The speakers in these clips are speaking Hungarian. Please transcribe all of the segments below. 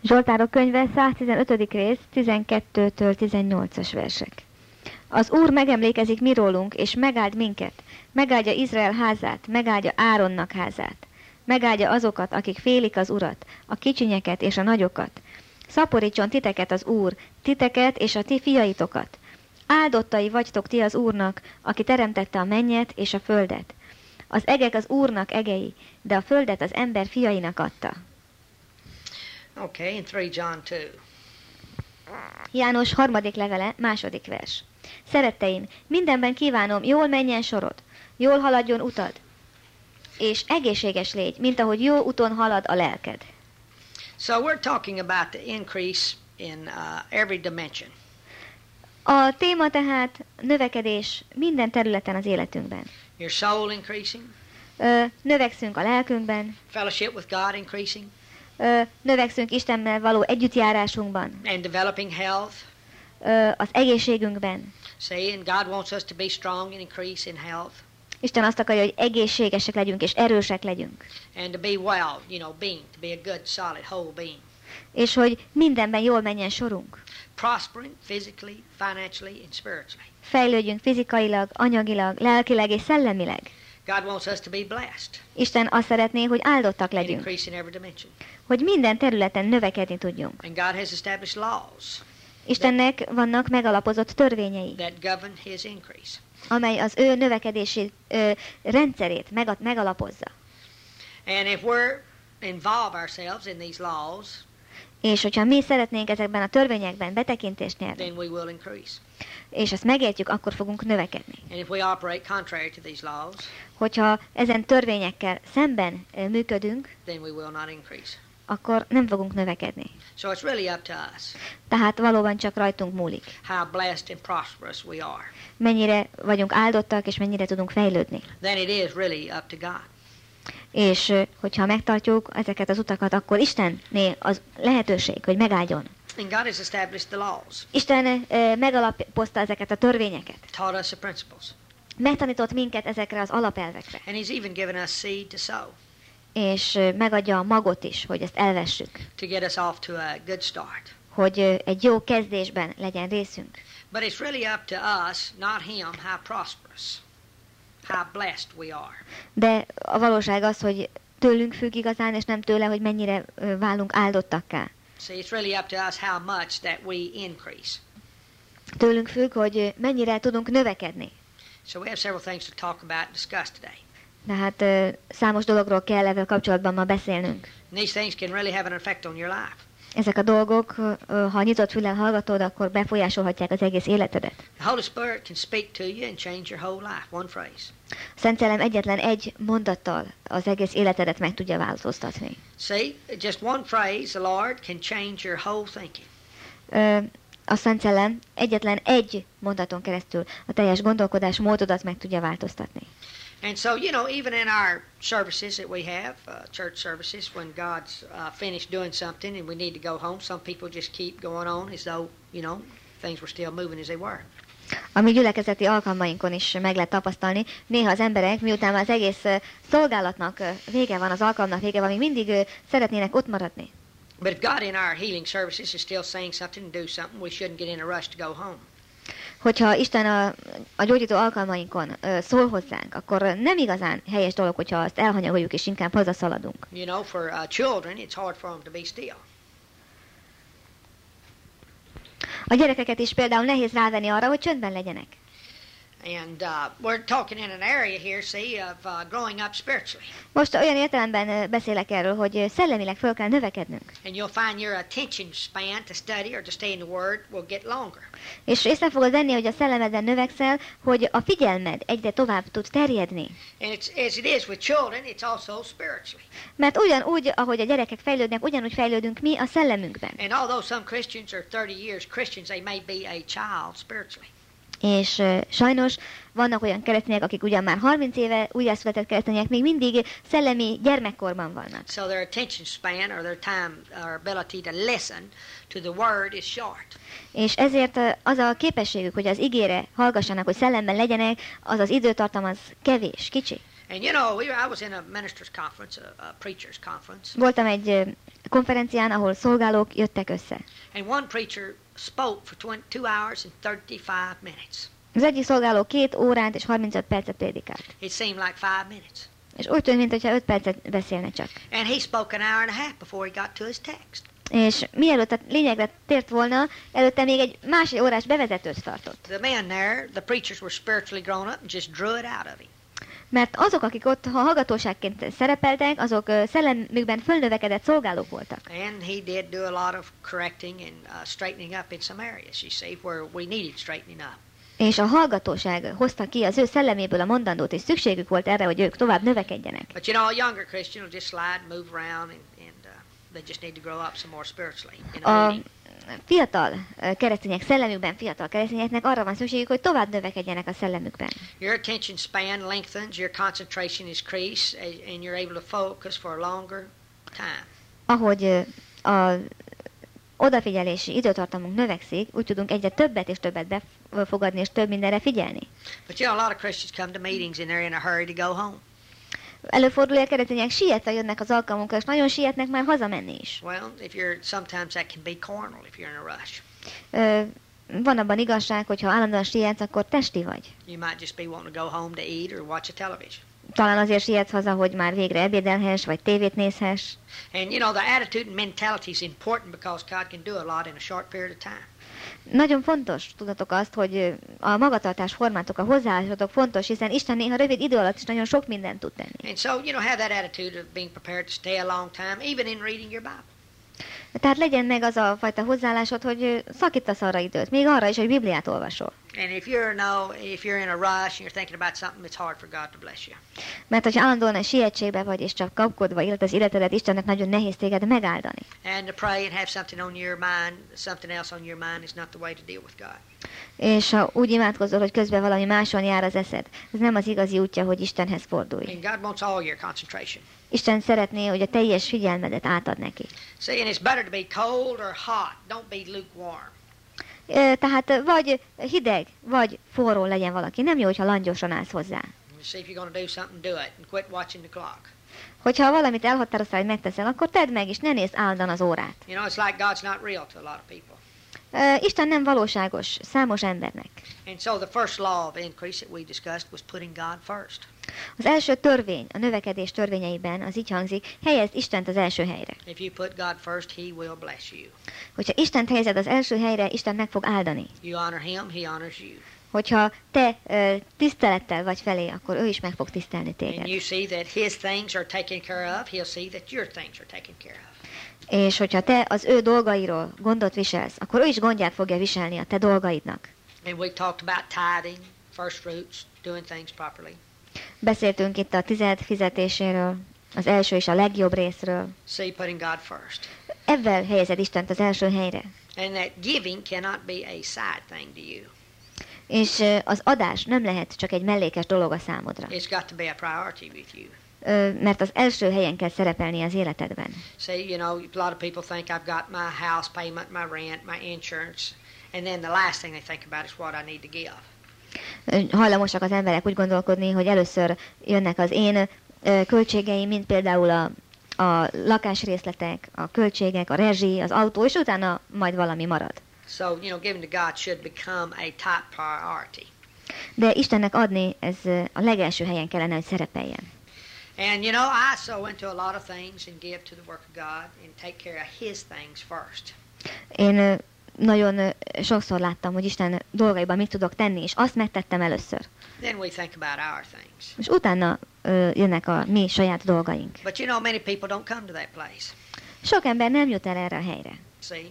Zsoltárok könyve 115. rész 12-től 18-as versek. Az Úr megemlékezik mi rólunk, és megáld minket, megáldja Izrael házát, megáldja Áronnak házát, megáldja azokat, akik félik az Urat, a kicsinyeket és a nagyokat. Szaporítson titeket az Úr, titeket és a ti fiaitokat. Áldottai vagytok ti az Úrnak, aki teremtette a mennyet és a földet. Az egek az Úrnak egei, de a földet az ember fiainak adta. Okay, in 3 John 2. János 3. levele, 2. vers. Szeretteim, mindenben kívánom, jól menjen sorod, jól haladjon utad, és egészséges légy, mint ahogy jó úton halad a lelked. So we're talking about the increase in every dimension. A téma tehát növekedés minden területen az életünkben. Your soul increasing, Növekszünk a lelkünkben, fellowship with God increasing, növekszünk Istennel való együttjárásunkban, and developing health. az egészségünkben. See, and God wants us to be strong and increase in health, Isten azt akarja, hogy egészségesek legyünk és erősek legyünk. and to be well, being, to be a good, solid, whole being. És hogy mindenben jól menjen sorunk. Prospering physically, financially, and spiritually. Fejlődjünk fizikailag, anyagilag, lelkileg és szellemileg. God wants us to be blessed Isten azt szeretné, hogy áldottak and legyünk, increase in every dimension. hogy minden területen növekedni tudjunk. And God has established laws Istennek vannak megalapozott törvényei, that govern His increase. amely az ő növekedési rendszerét megalapozza. And if we're involve ourselves in these laws, És hogyha mi szeretnénk ezekben a törvényekben betekintést nyerni, then we will increase. és ezt megértjük, akkor fogunk növekedni. And if we operate contrary to these laws, Hogyha ezen törvényekkel szemben működünk, then we will not increase. akkor nem fogunk növekedni. So it's really up to us Tehát valóban csak rajtunk múlik. how blessed and prosperous we are. Mennyire vagyunk áldottak, és mennyire tudunk fejlődni. Then it is really up to God. És hogyha megtartjuk ezeket az utakat, akkor Istenné az lehetőség, hogy megáldjon. And God has established the laws, Isten megalapozta ezeket a törvényeket. taught us the principles, Megtanított minket ezekre az alapelvekre. and He's even given us seed to sow, És megadja a magot is, hogy ezt elvessük. to get us off to a good start. Hogy egy jó kezdésben legyen részünk. But it's really up to us, not Him, how prosperous, how blessed we are. De a valóság az, hogy tőlünk függ igazán, és nem tőle, hogy mennyire válunk áldottakká. See, it's really up to us how much that we increase. Tőlünk függ, hogy mennyire tudunk növekedni. So we have several things to talk about and discuss today. Tehát számos dologról kell ezzel kapcsolatban ma beszélnünk. And these things can really have an effect on your life. Ezek a dolgok, ha nyitott füllel hallgatod, akkor befolyásolhatják az egész életedet. The Holy Spirit can speak to you and change your whole life, one phrase. A Szent Szellem egyetlen egy mondattal az egész életedet meg tudja változtatni. See, just one phrase, the Lord can change your whole thinking. A Szent Szellem egyetlen egy mondaton keresztül a teljes gondolkodás módodat meg tudja változtatni. And so, even in our services that we have, church services, when God's finished doing something and we need to go home, some people just keep going on as though, things were still moving as they were. A mi gyülekezeti alkalmainkon is meg lehet tapasztalni. Néha az emberek, miután az egész szolgálatnak vége van, az alkalomnak vége van, még mindig szeretnének ott maradni. But if God in our healing services is still saying something and do something, we shouldn't get in a rush to go home. Hogyha Isten a gyógyító alkalmainkon szól hozzánk, akkor nem igazán helyes dolog, hogyha azt elhanyagoljuk és inkább hazaszaladunk. For children, it's hard for them to be still. A gyerekeket is például nehéz rávenni arra, hogy csöndben legyenek. And we're talking in an area here, see, of growing up spiritually. Most olyan értelemben beszélek erről, hogy szellemileg föl kell növekednünk. And you'll find your attention span to study or to stay in the Word will get longer. És észre fogod venni, hogy a szellemeden növekszel, hogy a figyelmed egyre tovább tud terjedni. And as it is with children, it's also spiritually. Mert ugyanúgy, ahogy a gyerekek fejlődnek, ugyanúgy fejlődünk mi a szellemünkben. And although some Christians are 30 years Christians, they may be a child spiritually. És sajnos vannak olyan keresztények, akik ugyan már 30 éve újjászületett keresztények, még mindig szellemi gyermekkorban vannak. So their attention span or their time or ability to listen to the word is short. És ezért az a képességük, hogy az igére hallgassanak, hogy szellemben legyenek, az időtartam az kevés, kicsi. And you know, I was in a ministers' conference, a preachers' conference. Voltam egy konferencián, ahol szolgálók jöttek össze. And one preacher spoke for 2 hours and 35 minutes. Az egyik szolgáló 2 órát és 35 percet prédikált. It seemed like 5 minutes. És úgy tűnt, mintha 5 percet beszélne csak. And he spoke an hour and a half before he got to his text. És mielőtt a lényegre tért volna, előtte még egy másfél órás bevezetőt tartott. The men there, the preachers were spiritually grown up and just drew it out of him. Mert azok, akik ott hallgatóságként szerepeltek, azok szellemükben fölnövekedett szolgálók voltak. And he did do a lot of correcting and straightening up in some areas, you see, where we needed straightening up. És a hallgatóság hozta ki az ő szelleméből a mondandót, és szükségük volt erre, hogy ők tovább növekedjenek. But you know, a younger Christian will just slide, move around, and they just need to grow up some more spiritually. A fiatal keresztények szellemükben, fiatal keresztényeknek arra van szükségük, hogy tovább növekedjenek a szellemükben. Your attention span lengthens, your concentration is increased, and you're able to focus for a longer time. Ahogy a odafigyelési időtartamunk növekszik, úgy tudunk egyre többet és többet befogadni, és több mindenre figyelni. But you know, a lot of Christians come to meetings and they're in a hurry to go home. Előfordul, hogy a keresztények sietve jönnek az alkalmunkra, és nagyon sietnek már hazamenni is. Well, sometimes that can be carnal if you're in a rush. Van abban igazság, hogy ha állandóan sietsz, akkor testi vagy. You might just be wanting to go home to eat or watch a television. Talán azért sietsz haza, hogy már végre ebédelhess, vagy tévét nézhess. And you know, the attitude and mentality is important because God can do a lot in a short period of time. Nagyon fontos, tudatok azt, hogy a magatartás formátok, a hozzáállásotok fontos, hiszen Isten néha rövid idő alatt is nagyon sok mindent tud tenni. And so, you know, have that attitude of being prepared to stay a long time, even in reading your Bible. Tehát legyen meg az a fajta hozzáállásod, hogy szakítasz arra időt, még arra is, hogy Bibliát olvasol. And if you're in a rush and you're thinking about something, it's hard for God to bless you. Mert hogyha állandóan a sietségbe vagy, és csak kapkodva élet az életedet, Istennek nagyon nehéz téged megáldani. And to pray and have something on your mind, something else on your mind is not the way to deal with God. És ha úgy imádkozol, hogy közben valami máson jár az eszed, ez nem az igazi útja, hogy Istenhez fordulj. And God wants all your concentration. Isten szeretné, hogy a teljes figyelmedet átad neki. See, and it's better to be cold or hot. Don't be lukewarm. Tehát vagy hideg, vagy forró legyen valaki. Nem jó, hogyha langyosan állsz hozzá. See if you're going to do something, do it, and quit watching the clock. Hogyha valamit elhatároztál, hogy megteszel, akkor tedd meg, és ne nézd állandóan az órát. You know, it's like God's not real to a lot of people. Isten nem valóságos számos embernek. And so the first law of increase that we discussed was putting God first. Az első törvény, a növekedés törvényeiben az így hangzik, helyezd Istent az első helyre. If you put God first, He will bless you. Hogyha Istent helyezed az első helyre, Isten meg fog áldani. You honor Him, He honors you. Hogyha te tisztelettel vagy felé, akkor ő is meg fog tisztelni And téged. you see that His things are taken care of, He'll see that your things are taken care of. És hogyha te az ő dolgairól gondot viselsz, akkor ő is gondját fogja viselni a te dolgaidnak. And we talked about tithing, first fruits, doing things properly. Beszéltünk itt a tized fizetéséről, az első és a legjobb részről. See, putting God first. Ezzel helyezed Istent az első helyre. And that giving cannot be a side thing to you. És az adás nem lehet csak egy mellékes dolog a számodra. It's got to be a priority with you. Mert az első helyen kell szerepelni az életedben. See, you know, a lot of people think I've got my house payment, my rent, my insurance, and then the last thing they think about is what I need to give. Hajlamosak az emberek úgy gondolkodni, hogy először jönnek az én költségeim, mint például a lakásrészletek, a költségek, a rezsi, az autó, és utána majd valami marad. So, you know, giving to God should become a top priority. De Istennek adni, ez a legelső helyen kellene, hogy szerepeljen. And, you know, I sow into a lot of things and give to the work of God and take care of His things first. Én nagyon sokszor láttam, hogy Isten dolgaiban mit tudok tenni, és azt megtettem először. Then we think about our things. És utána jönnek a mi saját dolgaink. But, you know, many people don't come to that place. Sok ember nem jut el erre a helyre. See?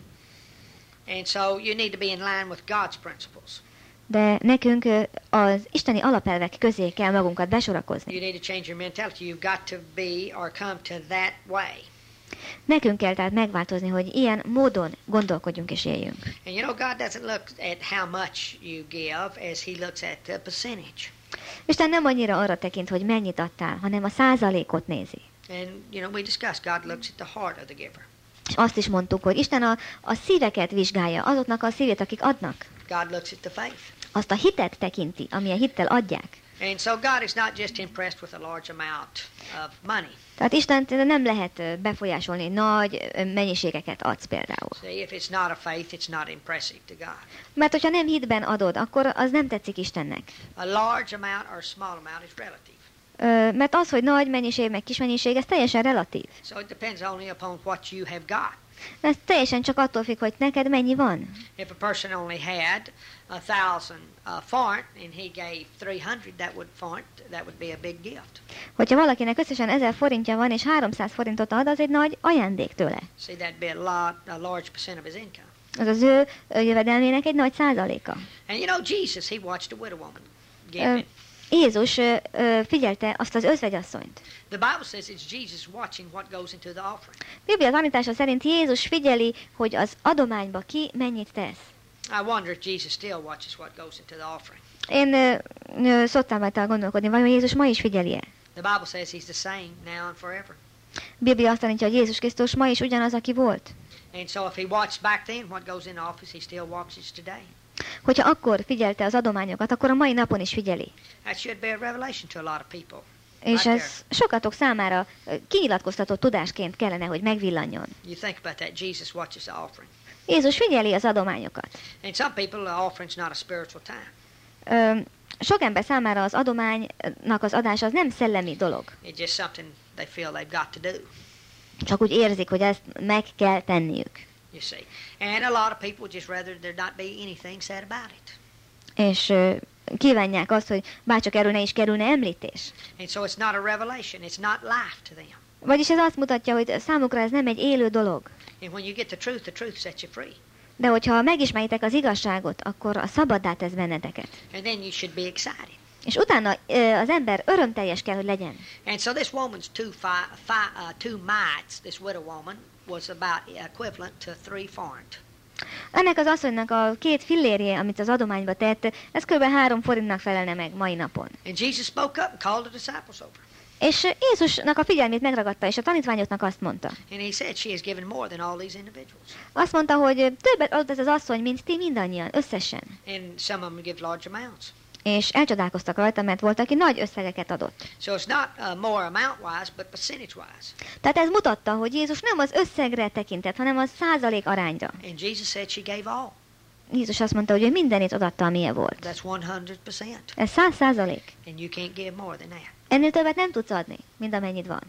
And so you need to be in line with God's principles. De nekünk az isteni alapelvek közé kell magunkat besorakozni. You need to change your mentality. You've got to be or come to that way. Nekünk kell tehát megváltozni, hogy ilyen módon gondolkodjunk és éljünk. And you know, God doesn't look at how much you give as He looks at the percentage. Isten nem annyira arra tekint, hogy mennyit adtál, hanem a százalékot nézi. And, you know, we discussed God looks at the heart of the giver. És azt is mondtuk, hogy Isten a szíveket vizsgálja, azoknak a szívét, akik adnak. God looks at the faith. Azt a hitet tekinti, amilyen hittel adják. And so God is not just impressed with a large amount of money. Tehát Istent nem lehet befolyásolni, nagy mennyiségeket adsz például. See, if it's not a faith, it's not impressive to God. Mert hogyha nem hitben adod, akkor az nem tetszik Istennek. A large amount or small amount is relative. Mert az, hogy nagy mennyiség, meg kis mennyiség, ez teljesen relatív. So it depends only upon what you have got. Ez teljesen csak attól függ, hogy neked mennyi van. If a person only had 1,000 forint and he gave 300, that would be a big gift. Hogyha valakinek összesen 1000 forintja van, és 300 forintot ad, az egy nagy ajándék tőle. See, that'd be a large percent of his income. Az az ő jövedelmének egy nagy százaléka. And you know, Jesus, he watched a widow woman give. Jézus figyelte azt az özvegyasszonyt. The Bible says it's Jesus watching what goes into the offering. Biblia tanítása szerint Jézus figyeli, hogy az adományba ki mennyit tesz. I wonder if Jesus still watches what goes into the offering. Én szoktam rajta gondolkodni, vajon Jézus ma is figyeli-e? The Bible says he's the same now and forever. Biblia azt tanítja, hogy Jézus Krisztus ma is ugyanaz, aki volt. And so if he watched back then what goes in office, he still watches today. Hogyha akkor figyelte az adományokat, akkor a mai napon is figyeli. That should be a revelation to a lot of people. És ez sokatok számára kinyilatkoztatott tudásként kellene, hogy megvillanjon. You think about that. Jesus watches the offering. Jézus figyeli az adományokat. And some people, the offering's not a spiritual time. Sok ember számára az adománynak az adása az nem szellemi dolog. It's just something they feel they've got to do. Csak úgy érzik, hogy ezt meg kell tenniük. You see. And a lot of people just rather there not be anything said about it. És kívánják azt, hogy bárcsak erről ne is kerülne említés. And so it's not a revelation. It's not life to them. Vagyis ez azt mutatja, hogy számukra ez nem egy élő dolog. And when you get the truth sets you free. De hogyha megismeritek az igazságot, akkor a szabaddá tesz benneteket. And then you should be excited. És utána az ember örömteljes kell, hogy legyen. And so this woman's two mites, this widow woman, was about equivalent to 3 forint. Ennek az asszonynak a 2 fillérje, amit az adományba tett, ez kb. 3 forintnak felelne meg mai napon. And Jesus spoke up and called the disciples over. És Jézusnak a figyelmét megragadta, és a tanítványoknak azt mondta. And he said she has given more than all these individuals. Azt mondta, hogy többet adott ez az asszony, mint ti mindannyian, összesen. And some of them give large amounts. És elcsodálkoztak rajta, mert volt, aki nagy összegeket adott. So it's not more amount-wise, but percentage-wise. Tehát ez mutatta, hogy Jézus nem az összegre tekintett, hanem a százalék arányra. And Jesus said she gave all. Jézus azt mondta, hogy ő mindenét odaadta, amilyen volt. That's 100%. Ez 100%. And you can't give more than that. Ennél többet nem tudsz adni, mint amennyit van.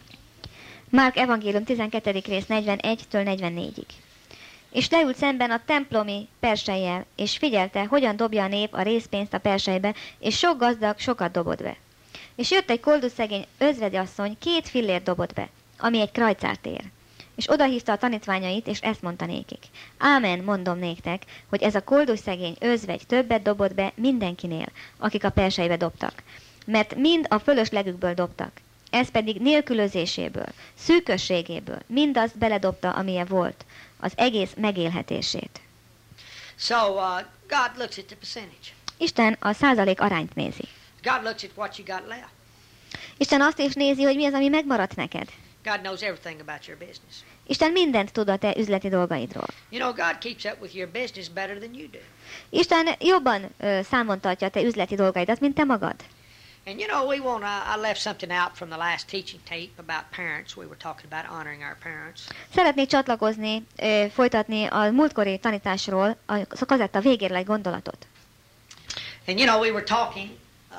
Márk evangélium 12. rész 41-től 44-ig. És leült szemben a templomi persejjel, és figyelte, hogyan dobja a nép a részpénzt a persejbe, és sok gazdag sokat dobott be. És jött egy kolduszegény özvegyasszony, 2 fillért dobott be, ami egy krajcárt ér. És odahívta a tanítványait, és ezt mondta nékik. Ámen, mondom néktek, hogy ez a kolduszegény özvegy többet dobott be mindenkinél, akik a persejbe dobtak. Mert mind a fölöslegükből dobtak. Ez pedig nélkülözéséből, szűkösségéből, mindazt beledobta, amilyen volt, az egész megélhetését. So God looks at the percentage. Isten a százalék arányt nézi. God looks at what you got left. Isten azt is nézi, hogy mi az, ami megmaradt neked. God knows everything about your business. Isten mindent tud a te üzleti dolgaidról. You know, God keeps up with your business better than you do. Isten jobban számon tartja a te üzleti dolgaidat, mint te magad. And you know, I left something out from the last teaching tape about parents. We were talking about honoring our parents. Szeretnék csatlakozni, folytatni a múltkori tanításról a kazetta végéről egy gondolatot. And you know, we were talking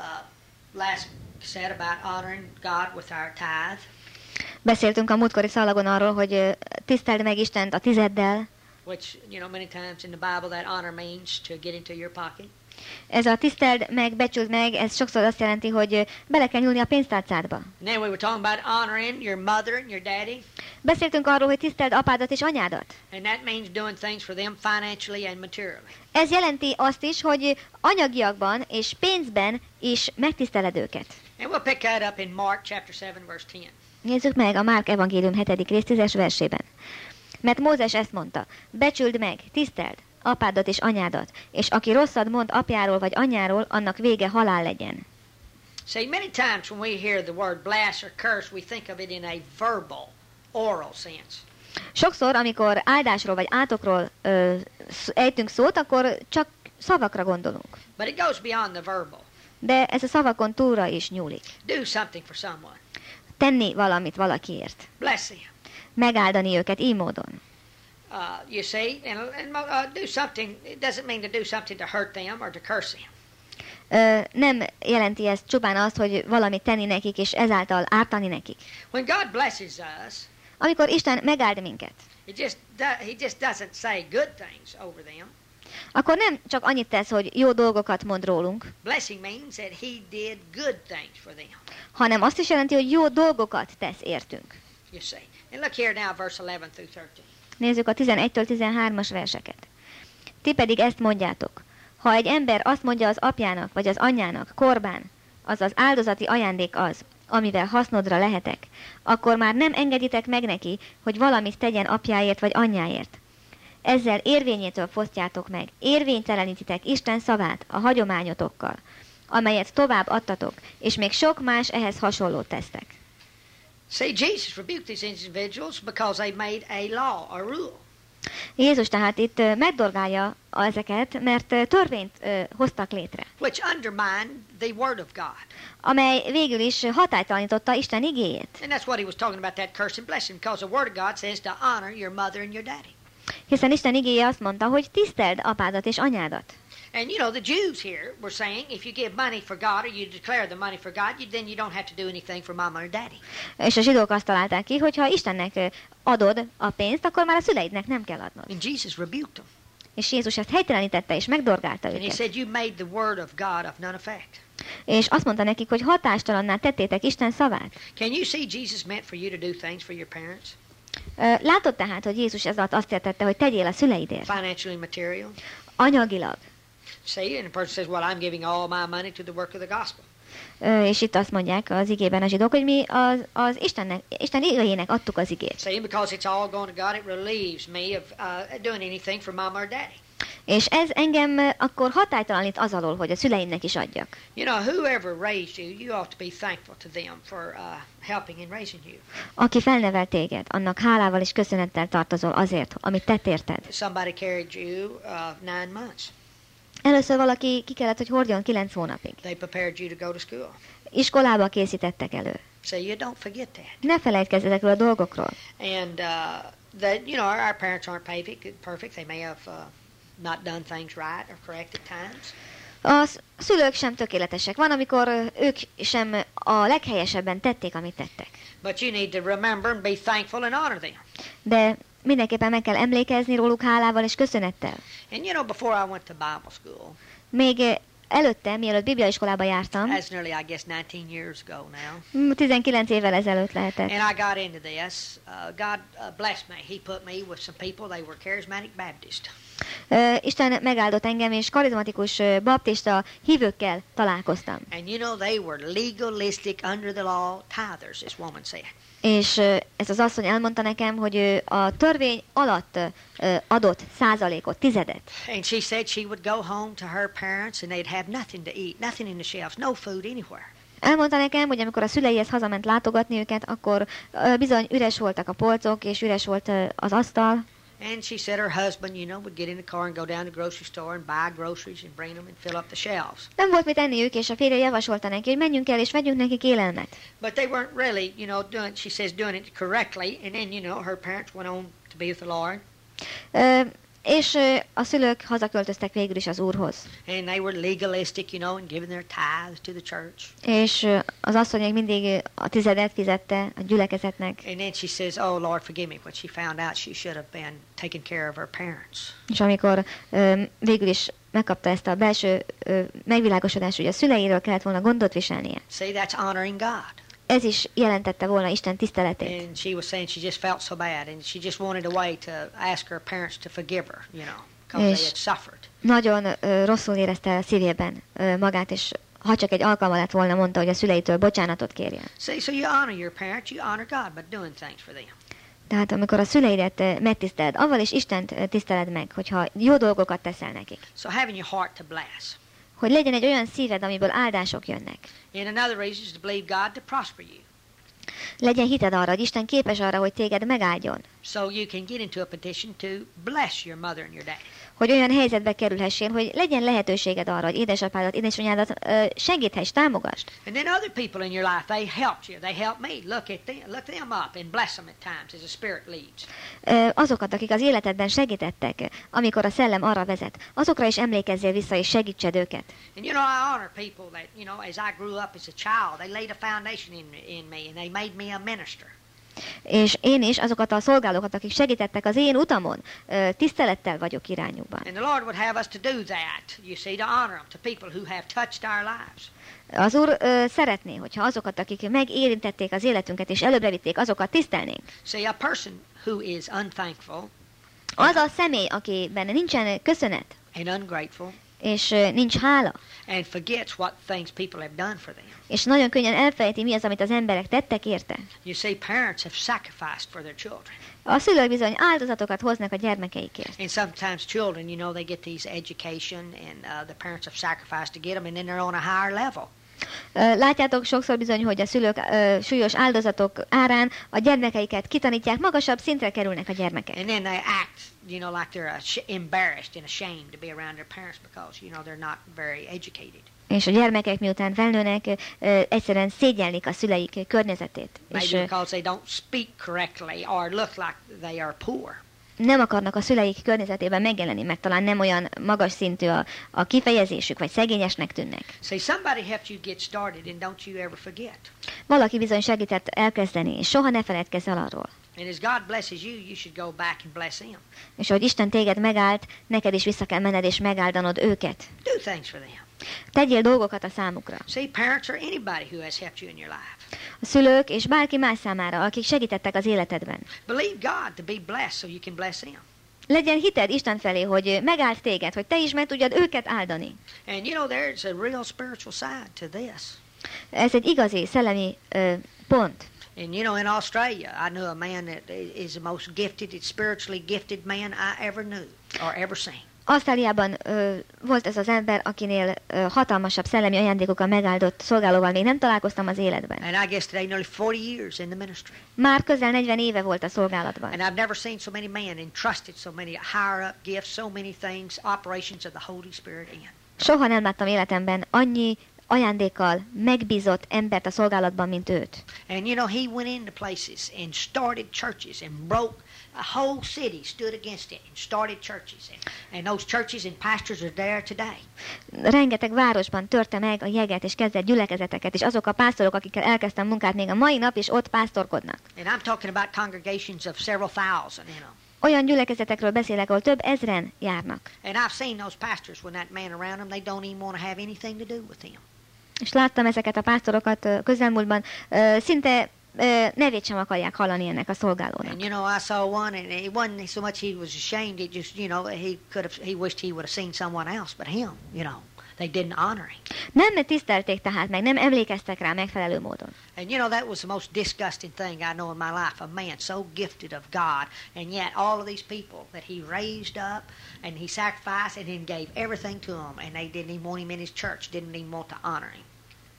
last set about honoring God with our tithe. Beszéltünk a múltkori szalagon arról, hogy tiszteld meg Istent a tizeddel. Which, you know, many times in the Bible that honor means to get into your pocket. Ez a tiszteld meg, becsüld meg, ez sokszor azt jelenti, hogy bele kell nyúlni a pénztárcádba. And then we were talking about honoring your mother and your daddy. Beszéltünk arról, hogy tiszteld apádat és anyádat. And that means doing things for them financially and materially. Ez jelenti azt is, hogy anyagiakban és pénzben is megtiszteled őket. And we'll pick that up in Mark chapter 7 verse 10. Nézzük meg a Márk evangélium 7. rész 10-es versében. Mert Mózes ezt mondta, becsüld meg, tiszteld apádat és anyádat, és aki rosszat mond apjáról vagy anyáról, annak vége halál legyen. See, many times when we hear the word bless or curse, we think of it in a verbal, oral sense. Sokszor, amikor áldásról vagy átokról ejtünk szót, akkor csak szavakra gondolunk. But it goes beyond the verbal. de ez a szavakon túlra is nyúlik. Do something for someone. Tenni valamit valakiért. Bless them. Megáldani őket így módon. You see, and do something. It doesn't mean to do something to hurt them or to curse them. Nem jelenti ez csupán azt, hogy valamit tenni nekik, és ezáltal ártani nekik. When God blesses us, Amikor Isten megáld minket, He just doesn't say good things over them. akkor nem csak annyit tesz, hogy jó dolgokat mond rólunk, Blessing means that He did good things for them. hanem azt is jelenti, hogy jó dolgokat tesz értünk. You see. And look here now, verse 11 through 13. Nézzük a 11-től 13-as verseket. Ti pedig ezt mondjátok. Ha egy ember azt mondja az apjának vagy az anyjának, korbán, azaz áldozati ajándék az, amivel hasznodra lehetek, akkor már nem engeditek meg neki, hogy valamit tegyen apjáért vagy anyjáért. Ezzel érvényétől fosztjátok meg, érvénytelenítitek Isten szavát a hagyományotokkal, amelyet tovább adtatok, és még sok más ehhez hasonlót tesztek. See, Jesus rebuked these individuals because they made a law, a rule. Jézus tehát itt megdorgálja ezeket, mert törvényt hoztak létre, Which undermined the word of God. amely végül is hatálytalanította Isten igéjét. And that's what he was talking about, that curse and blessing, because the word of God says to honor your mother and your daddy. Hiszen Isten igéje azt mondta, hogy tiszteld apádat és anyádat. And you know, the Jews here were saying, if you give money for God or you declare the money for God, then you don't have to do anything for mama or daddy. És a zsidók azt találták ki, hogy ha Istennek adod a pénzt, akkor már a szüleidnek nem kell adnod. And Jesus rebuked them. És Jézus ezt helytelenítette és megdorgálta And he őket. said, you made the word of God of none effect. És azt mondta nekik, hogy hatástalanná tettétek Isten szavát. Can you see Jesus meant for you to do things for your parents? Látod tehát, hogy Jézus ez alatt azt értette, hogy tegyél a szüleidért. Financially, material. Anyagilag. See, and the person says, well, I'm giving all my money to the work of the gospel. És itt azt mondják az igében a zsidók, hogy mi az Isten igéjének adtuk az igét. See, because it's all going to God, it relieves me of doing anything for mama or daddy. És ez engem akkor hatálytalanít az alól, hogy a szüleimnek is adjak. You know, whoever raised you, you ought to be thankful to them for helping in raising you. Aki felnevelt téged, annak hálával és köszönettel tartozol azért, amit tett érted. Somebody carried you 9 months. Először valaki ki kellett, hogy hordjon 9 hónapig. They prepared you to go to school. Iskolába készítettek elő. So you don't forget that. Ne felejtkezz ezekről a dolgokról. And that, you know, our parents aren't perfect. They may have not done things right or correct at times. A szülők sem tökéletesek. Van, amikor ők sem a leghelyesebben tették, amit tettek. But you need to remember and be thankful and honor them. De mindenképpen meg kell emlékezni róluk hálával és köszönettel. And you know, before I went to Bible school, Még előtte, mielőtt bibliaiskolába jártam, that's nearly, I guess, 19 years ago now. 19 évvel ezelőtt lehetett. And I got into this. God blessed me. He put me with some people. They were charismatic Baptist. Isten megáldott engem, és karizmatikus baptista hívőkkel találkoztam. And you know, they were legalistic under the law tithers, this woman said. És ez az asszony elmondta nekem, hogy ő a törvény alatt adott százalékot, tizedet. And she said she would go home to her parents and they'd have nothing to eat, nothing in the shelves, no food anywhere. Elmondta nekem, hogy amikor a szüleihez hazament látogatni őket, akkor bizony üres voltak a polcok, és üres volt az asztal. And she said her husband, you know, would get in the car and go down to the grocery store and buy groceries and bring them and fill up the shelves. Nem volt mit enniük, és a férje javasolta neki, hogy menjünk el és vegyünk nekik élelmet. But they weren't really, you know, she says, doing it correctly. And then, you know, her parents went on to be with the Lord. És a szülők hazaköltöztek végül is az Úrhoz. And they were legalistic, you know, and giving their tithes to the church. És az asszony még mindig a tizedet fizette a gyülekezetnek. And then she says, oh, Lord, forgive me, when she found out she should have been taking care of her parents. És amikor végül is megkapta ezt a belső megvilágosodást, hogy a szüleiről kellett volna gondot viselnie. See, that's honoring God. Ez is jelentette volna Isten tiszteletét. And she was saying she just felt so bad, and she just wanted a way to ask her parents to forgive her, you know, because they had suffered. Nagyon rosszul érezte a szívében magát, és ha csak egy alkalma lett volna, mondta, hogy a szüleitől bocsánatot kérjen. See, so you honor your parents, you honor God by doing things for them. Tehát amikor a szüleidet megtiszteled, avval is Istent tiszteled meg, hogyha jó dolgokat teszel nekik. So having your heart to bless. Hogy legyen egy olyan szíved, amiből áldások jönnek. And another reason is to believe God to prosper you. Legyen hited arra, hogy Isten képes arra, hogy téged megáldjon. So you can get into a position to bless your mother and your dad. Hogy olyan helyzetbe kerülhessél, hogy legyen lehetőséged arra, hogy édesapádat, édesanyádat segíthess, támogasd. And then other people in your life, they helped you. They helped me. Look them up and bless them at times as the Spirit leads. Azokat, akik az életedben segítettek, amikor a szellem arra vezet, azokra is emlékezzél vissza, és segítsed őket. And you know, I honor people that, as I grew up as a child, they laid a foundation in me and they made me a minister. És én is azokat a szolgálókat, akik segítettek az én utamon, tisztelettel vagyok irányukban. And the Lord would have us to do that, you see, to honor them, to people who have touched our lives. Az Úr szeretné, hogyha azokat, akik megérintették az életünket és előbbre vitték, azokat tisztelnénk. See, a person who is unthankful Az a személy, akiben nincsen köszönet, and ungrateful és nincs hála, and forgets what things people have done for them. és nagyon könnyen elfelejti, mi az, amit az emberek tettek érte. You see, parents have sacrificed for their children. A szülők bizony áldozatokat hoznak a gyermekeikért. And sometimes children, they get these education and the parents have sacrificed to get them and then they're on a higher level. Látjátok sokszor bizony, hogy a szülők súlyos áldozatok árán a gyermekeiket kitanítják, magasabb szintre kerülnek a gyermekek. And then they act, like they're embarrassed and ashamed to be around their parents because, they're not very educated. És a gyermekek miután felnőnek, egyszerűen szégyellik a szüleik környezetét. És Maybe because they don't speak correctly or look like they are poor. nem akarnak a szüleik környezetében megjelenni, mert talán nem olyan magas szintű a kifejezésük, vagy szegényesnek tűnnek. See, somebody helped you get started and don't you ever forget. Valaki bizony segített elkezdeni, és soha ne feledkezz el arról. And as God blesses you, you should go back and bless them. És ahogy Isten téged megállt, neked is vissza kell menned és megáldanod őket. Do things for them. Tegyél dolgokat a számukra. See, parents or anybody who has helped you in your life. A szülők és bárki más számára, akik segítettek az életedben. Believe God to be blessed so you can bless them. Legyen hited Isten felé, hogy megállt téged, hogy te is meg tudjad őket áldani. And there's a real spiritual side to this. Ez egy igazi szellemi pont. And in Australia, I knew a man that is the most gifted, spiritually gifted man I ever knew or ever seen. Ausztráliában volt ez az ember, akinél hatalmasabb szellemi ajándékokkal megáldott szolgálóval még nem találkoztam az életben. And I guess today nearly 40 years in the ministry. Már közel 40 éve volt a szolgálatban. And I've never seen so many men entrusted so many higher up gifts, so many things, operations of the Holy Spirit in. Soha nem láttam életemben annyi ajándékkal megbízott embert a szolgálatban, mint őt. And he went into places and started churches and broke a whole city stood against it and started churches. And those churches and pastors are there today. Rengeteg városban törte meg a jeget és kezdett gyülekezeteket, és azok a pásztorok, akikkel elkezdtem munkát, még a mai nap is ott pásztorkodnak. And I'm talking about congregations of several thousand, Olyan gyülekezetekről beszélek, ahol több ezren járnak. And I've seen those pastors when that man around them, they don't even want to have anything to do with him. És láttam ezeket a pásztorokat közelmúltban, szinte nevét sem akarják hallani ennek a szolgálónak. And I saw one, and it wasn't so much he was ashamed. It just, he wished he would have seen someone else, but him, they didn't honor him. Nem tisztelték tehát meg, nem emlékeztek rá megfelelő módon. And that was the most disgusting thing I know in my life. A man so gifted of God, and yet all of these people that he raised up, and he sacrificed, and then gave everything to them, and they didn't even want him in his church, didn't even want to honor him.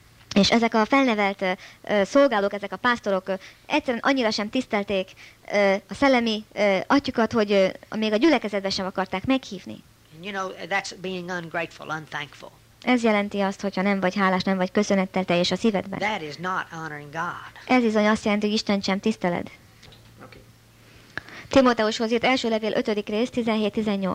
És ezek a felnevelt szolgálók, ezek a pásztorok egyszerűen annyira sem tisztelték a szellemi atyukat, hogy még a gyülekezetbe sem akarták meghívni. And that's being ungrateful, unthankful. Ez jelenti azt, hogyha nem vagy hálás, nem vagy köszönettel teljes a szívedben. That is not honoring God. Ez bizony azt jelenti, hogy Isten sem tiszteled. Okay. Timóteushoz írt első levél 5. rész 17-18.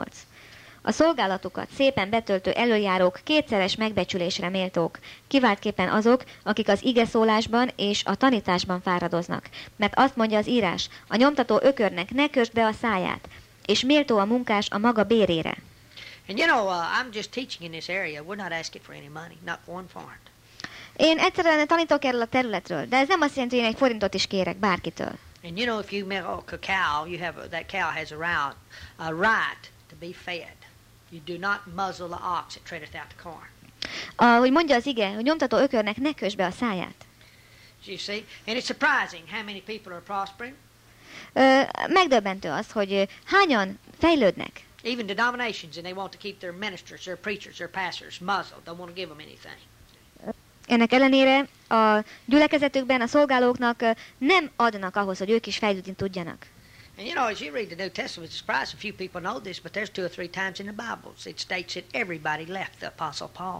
A szolgálatukat szépen betöltő elöljárók kétszeres megbecsülésre méltók, kiváltképpen azok, akik az igeszólásban és a tanításban fáradoznak. Mert azt mondja az írás, a nyomtató ökörnek ne kösd be a száját, és méltó a munkás a maga bérére. And I'm just teaching in this area. We're not asking for any money, not for one forint. Én egyszerűen tanítok erről a területről, de ez nem azt jelenti, hogy én egy forintot is kérek bárkitől. And if you milk a cow, that cow has a right to be fed. You do not muzzle the ox that treadeth out the corn. Ahogy mondja az ige, hogy nyomtató ökörnek ne kösd be a száját. You see? And it's surprising how many people are prospering. Megdöbbentő az, hogy hányan fejlődnek. Even denominations, and they want to keep their ministers, their preachers, their pastors muzzled. Don't want to give them anything. Ennek ellenére a gyülekezetükben a szolgálóknak nem adnak ahhoz, hogy ők is fejlődni tudjanak. And you know, as you read the New Testament, it's surprising a few people know this, but there's 2 or 3 times in the Bible it states that everybody left the Apostle Paul.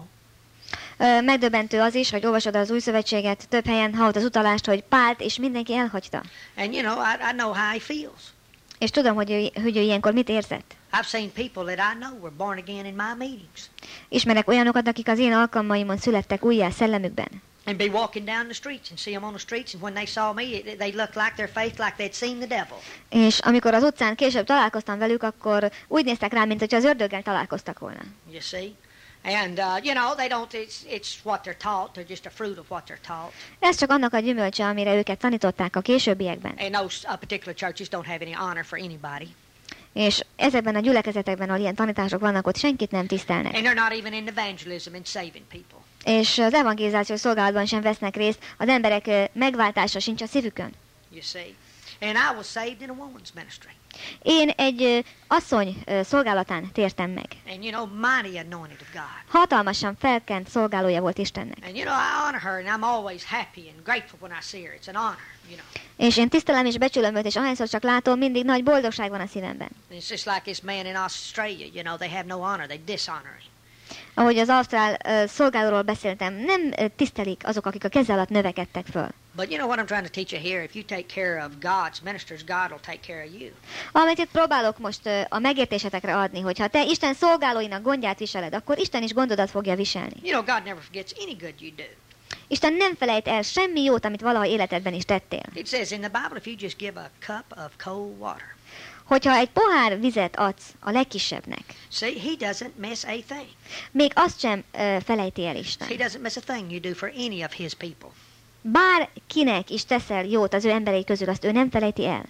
Megdöbbentő az is, hogy olvasod az Új Szövetséget, több helyen hallott az utalást, hogy Pált és mindenki elhagyta. And you know, I know how he feels. És tudom, hogy ő ilyenkor mit érzett. I've seen people that I know were born again in my meetings. Ismerek olyanokat, akik az én alkalmaimon születtek újjá szellemükben. And be walking down the streets and see them on the streets, and when they saw me, they looked like their face like they'd seen the devil. És amikor az utcán később találkoztam velük, akkor úgy néztek rám, mint hogyha az ördöggel találkoztak volna. You see? And, you know, they don't, it's what they're taught. They're just a fruit of what they're taught. Ez csak annak a gyümölcse, amire őket tanították a későbbiekben. And those particular churches don't have any honor for anybody. És ezekben a gyülekezetekben, ahol ilyen tanítások vannak, ott senkit nem tisztelnek. And they're not even in evangelism and saving people. És az evangelizációs szolgálatban sem vesznek részt, az emberek megváltása sincs a szívükön. You see? And I was saved in a woman's ministry. Én egy asszony szolgálatán tértem meg. And you know, mighty anointed of God. Hatalmasan felkent szolgálója volt Istennek. And you know, I honor her, and I'm always happy and grateful when I see her. It's an honor, you know. És én tisztelem és becsülöm őt, és ahányszor csak látom, mindig nagy boldogság van a szívemben. And it's just like this man in Australia, you know, they have no honor, they dishonor him. Ahogy az ausztrál szolgálóról beszéltem, nem tisztelik azok, akik a keze alatt növekedtek föl. But you know what I'm trying to teach you here? If you take care of God's ministers, God will take care of you. Amit itt próbálok most a megértésetekre adni, hogy ha te Isten szolgálóinak gondját viseled, akkor Isten is gondodat fogja viselni. You know, God never forgets any good you do. Isten nem felejt el semmi jót, amit valaha életedben is tettél. It says in the Bible, if you just give a cup of cold water. Hogyha egy pohár vizet adsz a legkisebbnek, See, he doesn't miss a thing. még azt sem felejti el Isten. He doesn't miss a thing you do for any of his people. Bár kinek is teszel jót az ő emberei közül, azt ő nem felejti el.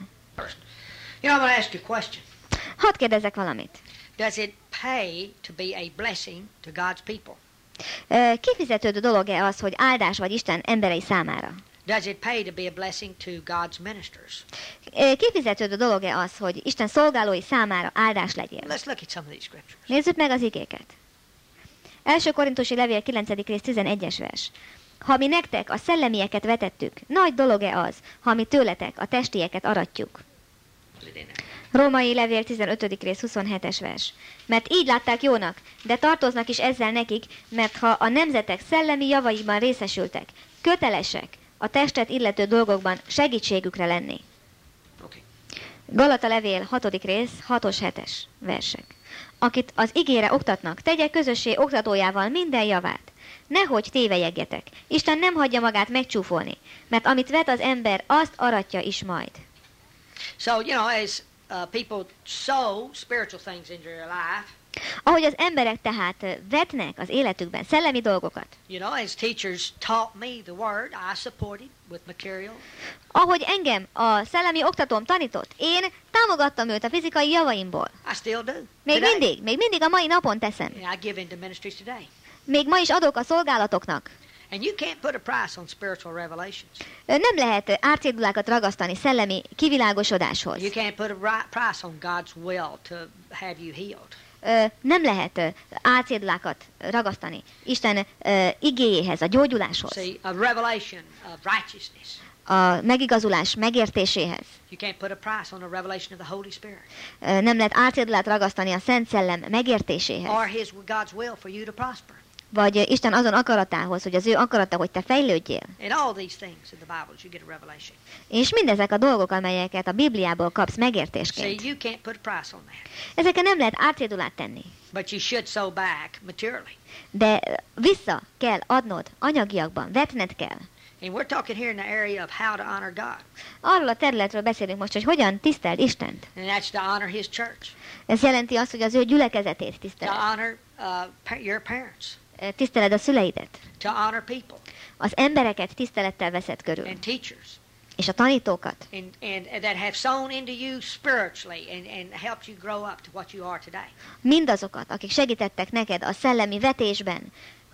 You know, I'm going to ask you a question. Hadd kérdezzek valamit. Does it pay to be a blessing to God's people? Kifizetődő dolog-e az, hogy áldás vagy Isten emberei számára? Does it pay to be a blessing to God's ministers? Kifizetődő dolog-e az, hogy Isten szolgálói számára áldás legyél? Let's look at some of these scriptures. Nézzük meg az igéket. 1. Korintusi levél 9. rész 11-es vers. Ha mi nektek a szellemieket vetettük, nagy dolog-e az, ha mi tőletek a testieket aratjuk? Római levél 15. rész 27-es vers. Mert így látták jónak, de tartoznak is ezzel nekik, mert ha a nemzetek szellemi javaikban részesültek, kötelesek a testet illető dolgokban segítségükre lenni. Okay. Galata levél 6. rész 6-os 7-es versek. Akit az igére oktatnak, tegye közössé oktatójával minden javát. Nehogy tévejegjetek. Isten nem hagyja magát megcsúfolni, mert amit vet az ember, azt aratja is majd. So, you know, as people sow spiritual things into their life, Ahogy az emberek tehát vetnek az életükben szellemi dolgokat, you know, as teachers taught me the word, I supported with material. ahogy engem a szellemi oktatóm tanított, én támogattam őt a fizikai javaimból. I still do. Még Today. mindig a mai napon teszem. Yeah, I give into ministries today. Még ma is adok a szolgálatoknak. And you can't put a price on spiritual revelations. Nem lehet árcédulákat ragasztani szellemi kivilágosodáshoz. You can't put a price on God's will to have you healed. Nem lehet álcédulákat ragasztani Isten igéjéhez, a gyógyuláshoz, See, a revelation of righteousness. a megigazulás megértéséhez. You can't put a price on a revelation of the Holy Spirit. Nem lehet álcédulát ragasztani a Szent Szellem megértéséhez, Or God's will for you to prosper. vagy Isten azon akaratához, hogy az ő akarata, hogy te fejlődjél. And all these things in the Bible, you get a revelation. És mindezek a dolgok, amelyeket a Bibliából kapsz See, megértésként. you can't put a price on that. Ezeken nem lehet árcédulát tenni, But you should sow back materially. de vissza kell adnod anyagiakban, vetned kell. And we're talking here in the area of how to honor God. Arról a területről beszélünk most, hogy hogyan tiszteld Istent. And that's to honor His church. Ez jelenti azt, hogy az ő gyülekezetét To tiszteled. honor your parents. Tiszteled a szüleidet. To honor people Az embereket tisztelettel veszed körül. and teachers. És a tanítókat. And that have sown into you spiritually and helped you grow up to what you are today. Mindazokat, akik segítettek neked a szellemi vetésben,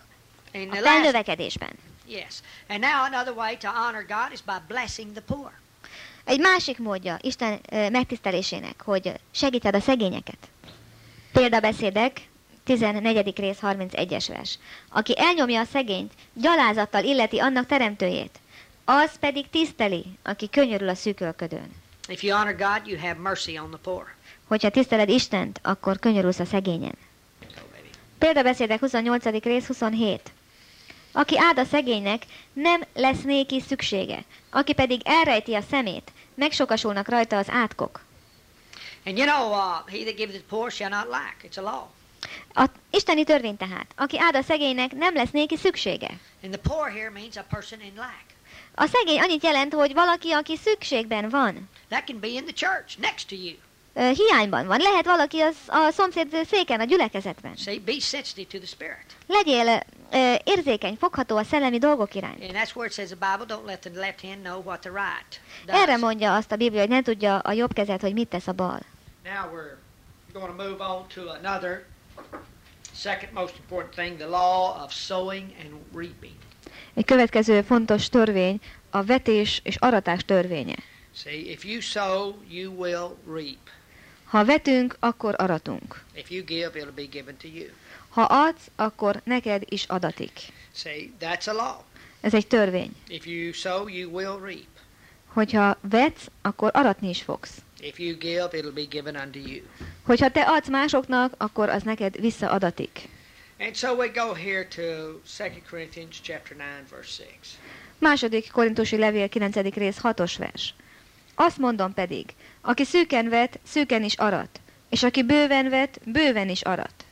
And a the last, felnövekedésben. yes. And now another way to honor God is by blessing the poor. Egy másik módja Isten megtisztelésének, hogy segíted a szegényeket. Példabeszédek 14. rész 31-es vers. Aki elnyomja a szegényt, gyalázattal illeti annak teremtőjét, az pedig tiszteli, aki könyörül a szűkölködőn. If you honor God, you have mercy on the poor. Hogyha tiszteled Istent, akkor könyörülsz a szegényen. So, baby. Példabeszédek 28. rész 27. Aki áld a szegénynek, nem lesz néki szüksége. Aki pedig elrejti a szemét, megsokasulnak rajta az átkok. And you know, he that giveth the poor shall not lack. It's a law. A isteni törvény tehát, aki áld a szegénynek, nem lesz néki szüksége. And the poor here means a person in lack. A szegény annyit jelent, hogy valaki, aki szükségben van. That can be in the church, next to you. Hiányban van. Lehet valaki a szomszéd széken, a gyülekezetben. See, be sensitive to the Spirit. Legyél érzékeny, fogható a szellemi dolgok iránt. And that's where it says the Bible, don't let the left hand know what the right Erre does. mondja azt a Biblia, hogy ne tudja a jobb kezed, hogy mit tesz a bal. Now we're going to move on to another second most important thing, the law of sowing and reaping. Egy következő fontos törvény a vetés és aratás törvénye. See, if you sow, you will reap. Ha vetünk, akkor aratunk. If you give, it'll be given to you. Ha adsz, akkor neked is adatik. See, that's a law. Ez egy törvény. If you sow, you will reap. Hogyha vetsz, akkor aratni is fogsz. If you give, it'll be given unto you. Hogyha te adsz másoknak, akkor az neked visszaadatik. And so we go here to 2 Corinthians chapter 9, verse 6. Második Korintusi levél 9. rész 6-os vers. Azt mondom pedig, aki szűken vet, szűken is arat, és aki bőven vet, bőven is arat.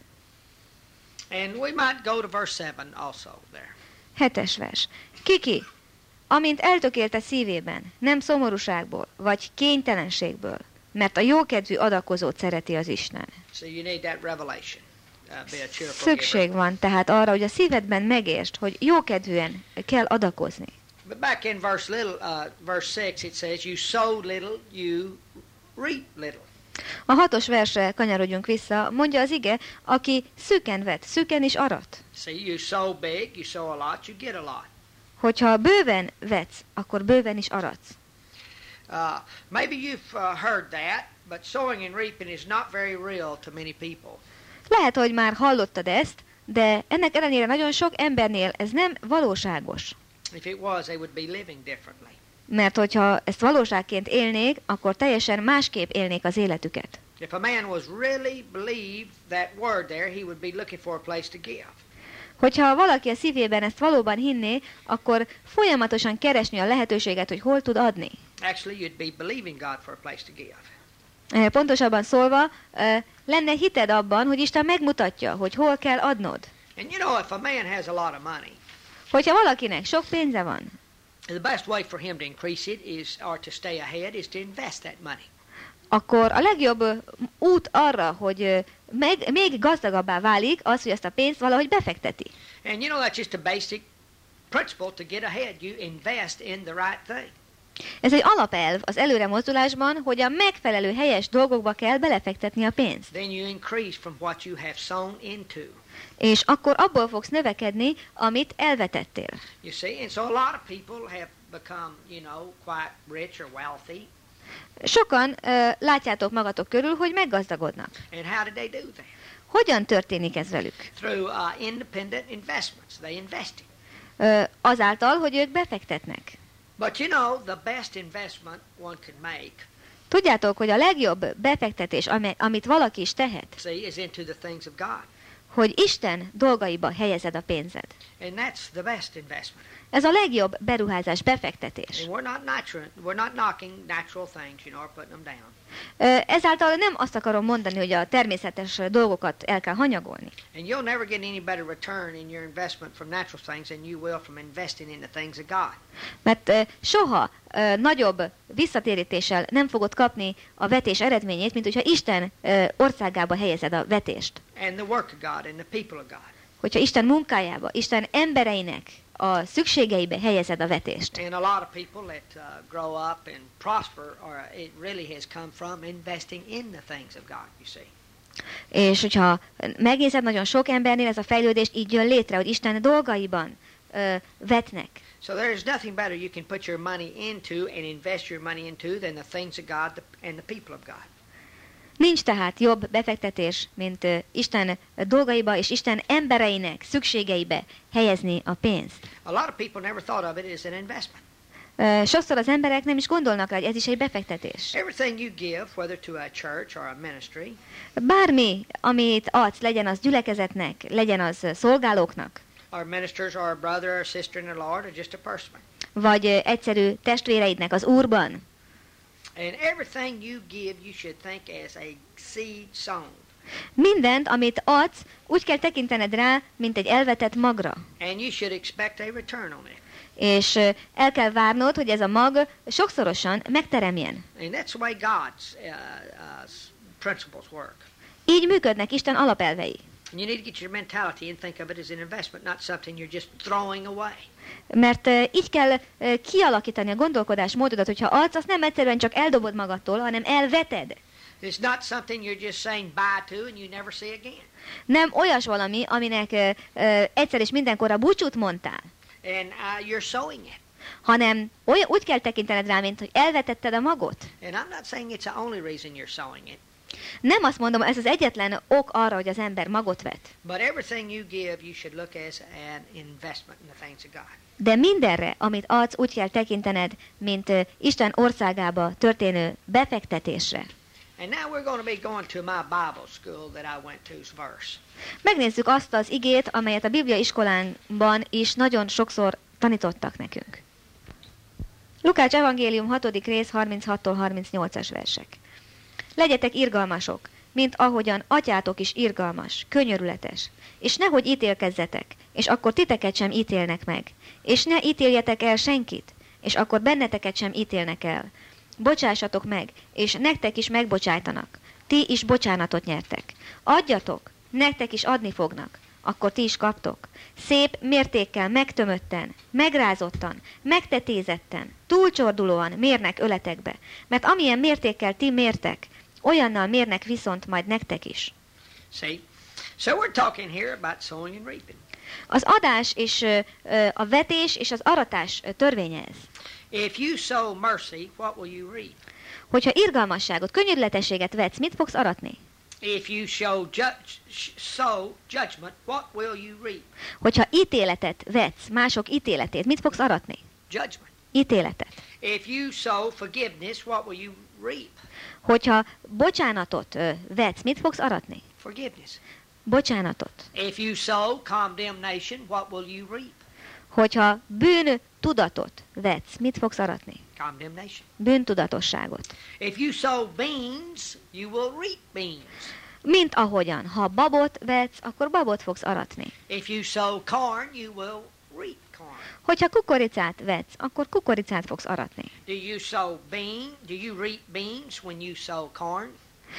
And we might go to verse 7 also there. 7-es vers. Kiki, amint eltökélte szívében, nem szomorúságból, vagy kénytelenségből, mert a jókedvű adakozót szereti az Isten. So you need that revelation. Be a cheerful Szükség giver. van tehát arra, hogy a szívedben megértsd, hogy jókedvűen kell adakozni. But back in verse 6, it says, you sow little, you reap little. A 6-os versre kanyarodjunk vissza, mondja az ige, aki szűken vet, szűken is arat. See, you sow big, you sow a lot, you get a lot. Hogyha bőven vetsz, akkor bőven is aratsz. Maybe you've heard that, but sowing and reaping is not very real to many people. Lehet, hogy már hallottad ezt, de ennek ellenére nagyon sok embernél ez nem valóságos. If it was, they would be living differently. Mert hogyha ezt valóságként élnék, akkor teljesen másképp élnék az életüket. If a man was really believed that word there, he would be looking for a place to give. Hogyha valaki a szívében ezt valóban hinné, akkor folyamatosan keresni a lehetőséget, hogy hol tud adni. Actually, you'd be believing God for a place to give. Pontosabban szólva, lenne hited abban, hogy Isten megmutatja, hogy hol kell adnod. And you know, if a man has a lot of money, Hogyha valakinek sok pénze van, the best way for him to increase it is, or to stay ahead, is to invest that money. akkor a legjobb út arra, hogy még gazdagabbá válik, az, hogy ezt a pénzt valahogy befekteti. And you know, that's just a basic principle to get ahead. You invest in the right thing. Ez egy alapelv az előre mozdulásban, hogy a megfelelő helyes dolgokba kell belefektetni a pénzt. Then you increase from what you have sown into. És akkor abból fogsz növekedni, amit elvetettél. You see, and so a lot of people have become, you know, quite rich or wealthy. Sokan látjátok magatok körül, hogy meggazdagodnak. And how did they do that? Hogyan történik ez velük? Through independent investments. They invested. Azáltal, hogy ők befektetnek. But you know, the best investment one could make, Tudjátok, hogy a legjobb befektetés, amit valaki is tehet, see, is into the things of God. hogy Isten dolgaiba helyezed a pénzed. And that's the best investment. Ez a legjobb beruházás, befektetés. And we're not knocking natural things, you know, or putting them down. Ezáltal nem azt akarom mondani, hogy a természetes dolgokat el kell hanyagolni. And you'll never get any better return in your investment from natural things than you will from investing in the things of God. Mert soha nagyobb visszatérítéssel nem fogod kapni a vetés eredményét, mint hogyha Isten országába helyezed a vetést. And the work of God and the people of God. Hogyha Isten munkájába, Isten embereinek a szükségeibe helyezed a vetést. And a lot of people that grow up and prosper, or it really has come from investing in the things of God, you see. És hogyha megnézed, nagyon sok embernél ez a fejlődés így jön létre, hogy Isten dolgaiban vetnek. So there is nothing better you can put your money into and invest your money into than the things of God and the people of God. Nincs tehát jobb befektetés, mint Isten dolgaiba és Isten embereinek szükségeibe helyezni a pénzt. A lot of people never thought of it as an investment. Sokszor az emberek nem is gondolnak rá, hogy ez is egy befektetés. Everything you give, whether to a church or a ministry, Bármi, amit adsz, legyen az gyülekezetnek, legyen az szolgálóknak, or ministers or a brother or sister in the Lord, or just a person. vagy egyszerű testvéreidnek az Úrban. And everything you give, you should think as a seed sown. Mindent, amit adsz, úgy kell tekintened rá, mint egy elvetett magra. And you should expect a return on it. És el kell várnod, hogy ez a mag sokszorosan megteremjen. And that's the way God's principles work. Így működnek Isten alapelvei. And you need to get your mentality and think of it as an investment, not something you're just throwing away. Mert így kell kialakítani a gondolkodásmódodat, hogyha adsz, azt nem egyszerűen csak eldobod magadtól, hanem elveted. It's not something you're just saying bye to and you never see again. Nem olyas valami, aminek egyszer és mindenkorra búcsút mondtál, And you're sowing it. hanem úgy kell tekintened rá, mint hogy elvetetted a magot. And I'm not saying it's the only reason you're sowing it. Nem azt mondom, ez az egyetlen ok arra, hogy az ember magot vet. But everything you give, you should look as an investment in the things of God. De mindenre, amit adsz, úgy kell tekintened, mint Isten országába történő befektetésre. And now we're going to be going to my Bible school that I went to's verse. Megnézzük azt az igét, amelyet a Biblia iskolánkban is nagyon sokszor tanítottak nekünk. Lukács evangélium 6. rész 36-tól 38-as versek. Legyetek irgalmasok, mint ahogyan atyátok is irgalmas, könyörületes, és nehogy ítélkezzetek, és akkor titeket sem ítélnek meg, és ne ítéljetek el senkit, és akkor benneteket sem ítélnek el. Bocsássatok meg, és nektek is megbocsájtanak, ti is bocsánatot nyertek. Adjatok, nektek is adni fognak, akkor ti is kaptok. Szép mértékkel megtömötten, megrázottan, megtetézetten, túlcsordulóan mérnek öletekbe, mert amilyen mértékkel ti mértek, olyannal mérnek viszont majd nektek is. See? So we're talking here about sowing and reaping. Az adás és a vetés és az aratás törvénye ez. If you sow mercy, what will you reap? Hogyha irgalmasságot, könyörületességet vetsz, mit fogsz aratni? If you sow judgment, what will you reap? Hogyha ítéletet vetsz, mások ítéletét, mit fogsz aratni? Judgment. Ítéletet. If you sow forgiveness, what will you reap? Hogyha bocsánatot vetsz, mit fogsz aratni? Forgiveness. Bocsánatot. If you sow condemnation, what will you reap? Hogyha bűntudatot vetsz, mit fogsz aratni? Condemnation. Bűntudatosságot. If you sow beans, you will reap beans. Mint ahogyan, ha babot vetsz, akkor babot fogsz aratni. If you sow corn, you will reap corn. Hogyha kukoricát vetsz, akkor kukoricát fogsz aratni. Do you reap beans when you sow corn?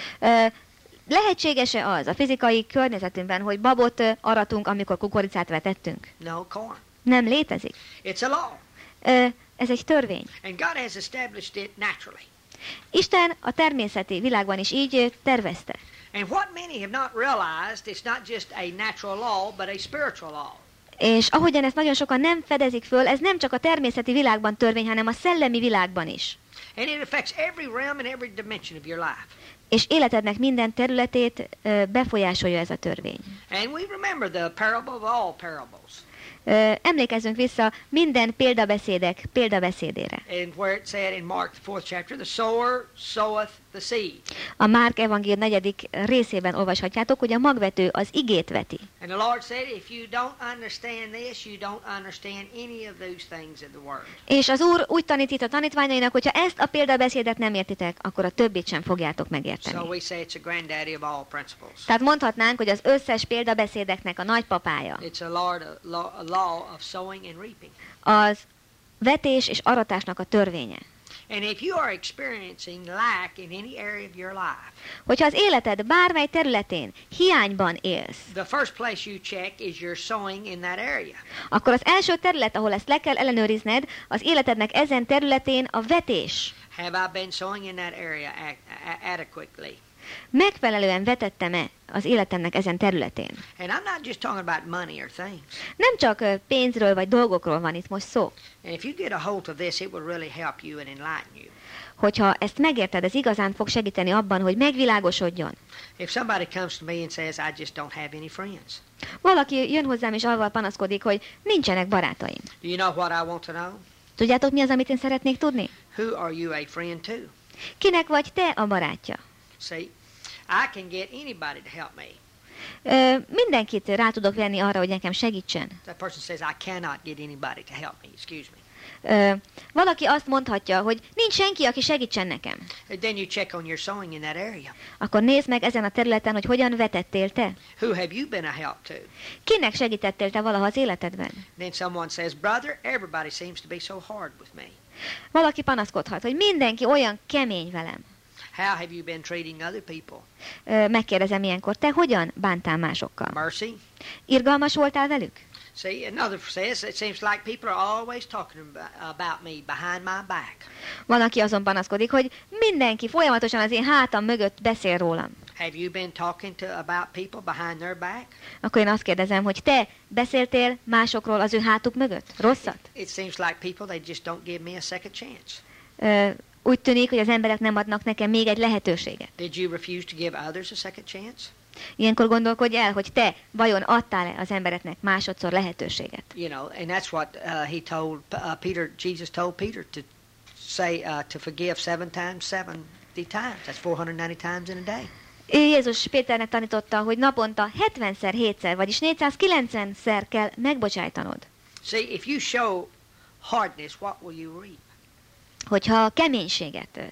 Lehetséges-e az a fizikai környezetünkben, hogy babot aratunk, amikor kukoricát vetettünk? No corn. Nem létezik. It's a law. Ez egy törvény. And God has established it naturally. Isten a természeti világban is így tervezte. And what many have not realized, it's not just a natural law, but a spiritual law. És ahogyan ezt nagyon sokan nem fedezik föl, ez nem csak a természeti világban törvény, hanem a szellemi világban is. And it affects every realm and every dimension of your life. És életednek minden területét befolyásolja ez a törvény. And we remember the parable of all parables. Emlékezzünk vissza minden példabeszédére. And where it said in Mark the 4th chapter, the sower soweth the seed. A Márk evangélium 4. részében olvashatjátok, hogy a magvető az igét veti. And the Lord said, if you don't understand this, you don't understand any of those things in the Word. És az Úr úgy tanít itt a tanítványainak, hogyha ezt a példabeszédet nem értitek, akkor a többit sem fogjátok megérteni. So we say it's a granddaddy of all principles. Tehát mondhatnánk, hogy az összes példabeszédeknek a nagypapája. It's a law of sowing and reaping. Az vetés és aratásnak a törvénye. And if you are experiencing lack in any area of your life, Hogyha az életed bármely területén hiányban élsz, the first place you check is your sowing in that area. akkor az első terület, ahol ezt le kell ellenőrizned, az életednek ezen területén a vetés. Have I been sowing in that area adequately? Megfelelően vetettem-e az életemnek ezen területén? And I'm not just talking about money or things. Nem csak pénzről vagy dolgokról van itt most szó. And if you get a hold of this, it will really help you and enlighten you. Hogyha ezt megérted, ez igazán fog segíteni abban, hogy megvilágosodjon. If somebody comes to me and says, I just don't have any friends. Valaki jön hozzám és avval panaszkodik, hogy nincsenek barátaim. Do you know what I want to know? Tudjátok, mi az, amit én szeretnék tudni? Who are you a friend to? Kinek vagy te a barátja? See, I can get anybody to help me. Mindenkit rá tudok venni arra, hogy nekem segítsen. That person says, I cannot get anybody to help me. Excuse me. Valaki azt mondhatja, hogy nincs senki, aki segítsen nekem. Then you check on your sowing in that area. Akkor nézd meg ezen a területen, hogy hogyan vetettél te. Who have you been a help to? Kinek segítettél te valaha az életedben? Then someone says, brother, everybody seems to be so hard with me. Valaki panaszkodhat, hogy mindenki olyan kemény velem. How have you been treating other people? Megkérdezem ilyenkor, te hogyan bántál másokkal? Mercy? Irgalmas voltál velük? See, another says, it seems like people are always talking about me behind my back. Van, aki azon panaszkodik, hogy mindenki folyamatosan az én hátam mögött beszél rólam. Have you been talking about people behind their back? Akkor én azt kérdezem, hogy te beszéltél másokról az ő hátuk mögött? Rosszat? It seems like people, they just don't give me a second chance. Úgy tűnik, hogy az emberek nem adnak nekem még egy lehetőséget. Did you refuse to give others a second chance? Ilyenkor gondolkodj el, hogy te vajon adtál-e az embereknek másodszor lehetőséget. You know, and that's what he told Peter. Jesus told Peter to say to forgive 7 times 70 times. That's 490 times in a day. Jézus Péternek tanította, hogy naponta 70-szer, 7-szer, vagyis 490-szer kell megbocsájtanod. See, if you show hardness, what will you reap? Hogyha kemény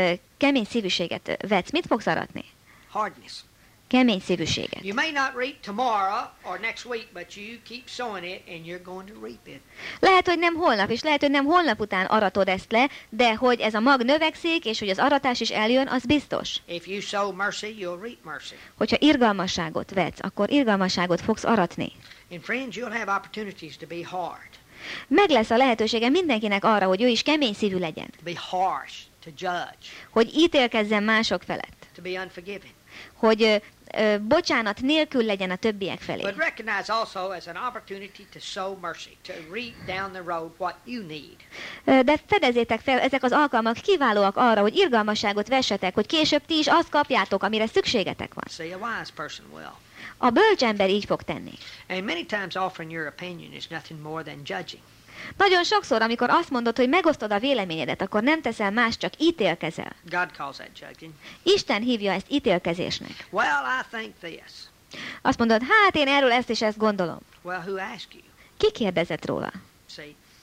szívűséget vetsz, mit fogsz aratni? Hardness. Kemény szívűséget. You may not reap tomorrow or next week, but you keep sowing it and you're going to reap it. Lehet, hogy nem holnap, és lehet, hogy nem holnap után aratod ezt le, de hogy ez a mag növekszik, és hogy az aratás is eljön, az biztos. If you sow mercy, you'll reap mercy. Hogyha irgalmasságot vetsz, akkor irgalmasságot fogsz aratni. And friends, you'll have opportunities to be hard. Meg lesz a lehetősége mindenkinek arra, hogy ő is kemény szívű legyen. To be harsh, to judge. Hogy ítélkezzen mások felett. To be unforgiving. Hogy bocsánat nélkül legyen a többiek felé. But recognize also as an opportunity to sow mercy, to reap down the road what you need. De fedezzétek fel, ezek az alkalmak kiválóak arra, hogy irgalmasságot vessetek, hogy később ti is azt kapjátok, amire szükségetek van. See, a wise person will. A bölcs ember így fog tenni. And many times offering your opinion is nothing more than judging. Nagyon sokszor, amikor azt mondod, hogy megosztod a véleményedet, akkor nem teszel más, csak ítélkezel. God calls that judging. Isten hívja ezt ítélkezésnek. Well, I think this. Azt mondod, hát én erről ezt és ezt gondolom. Well, who asked you? Ki kérdezett róla? See,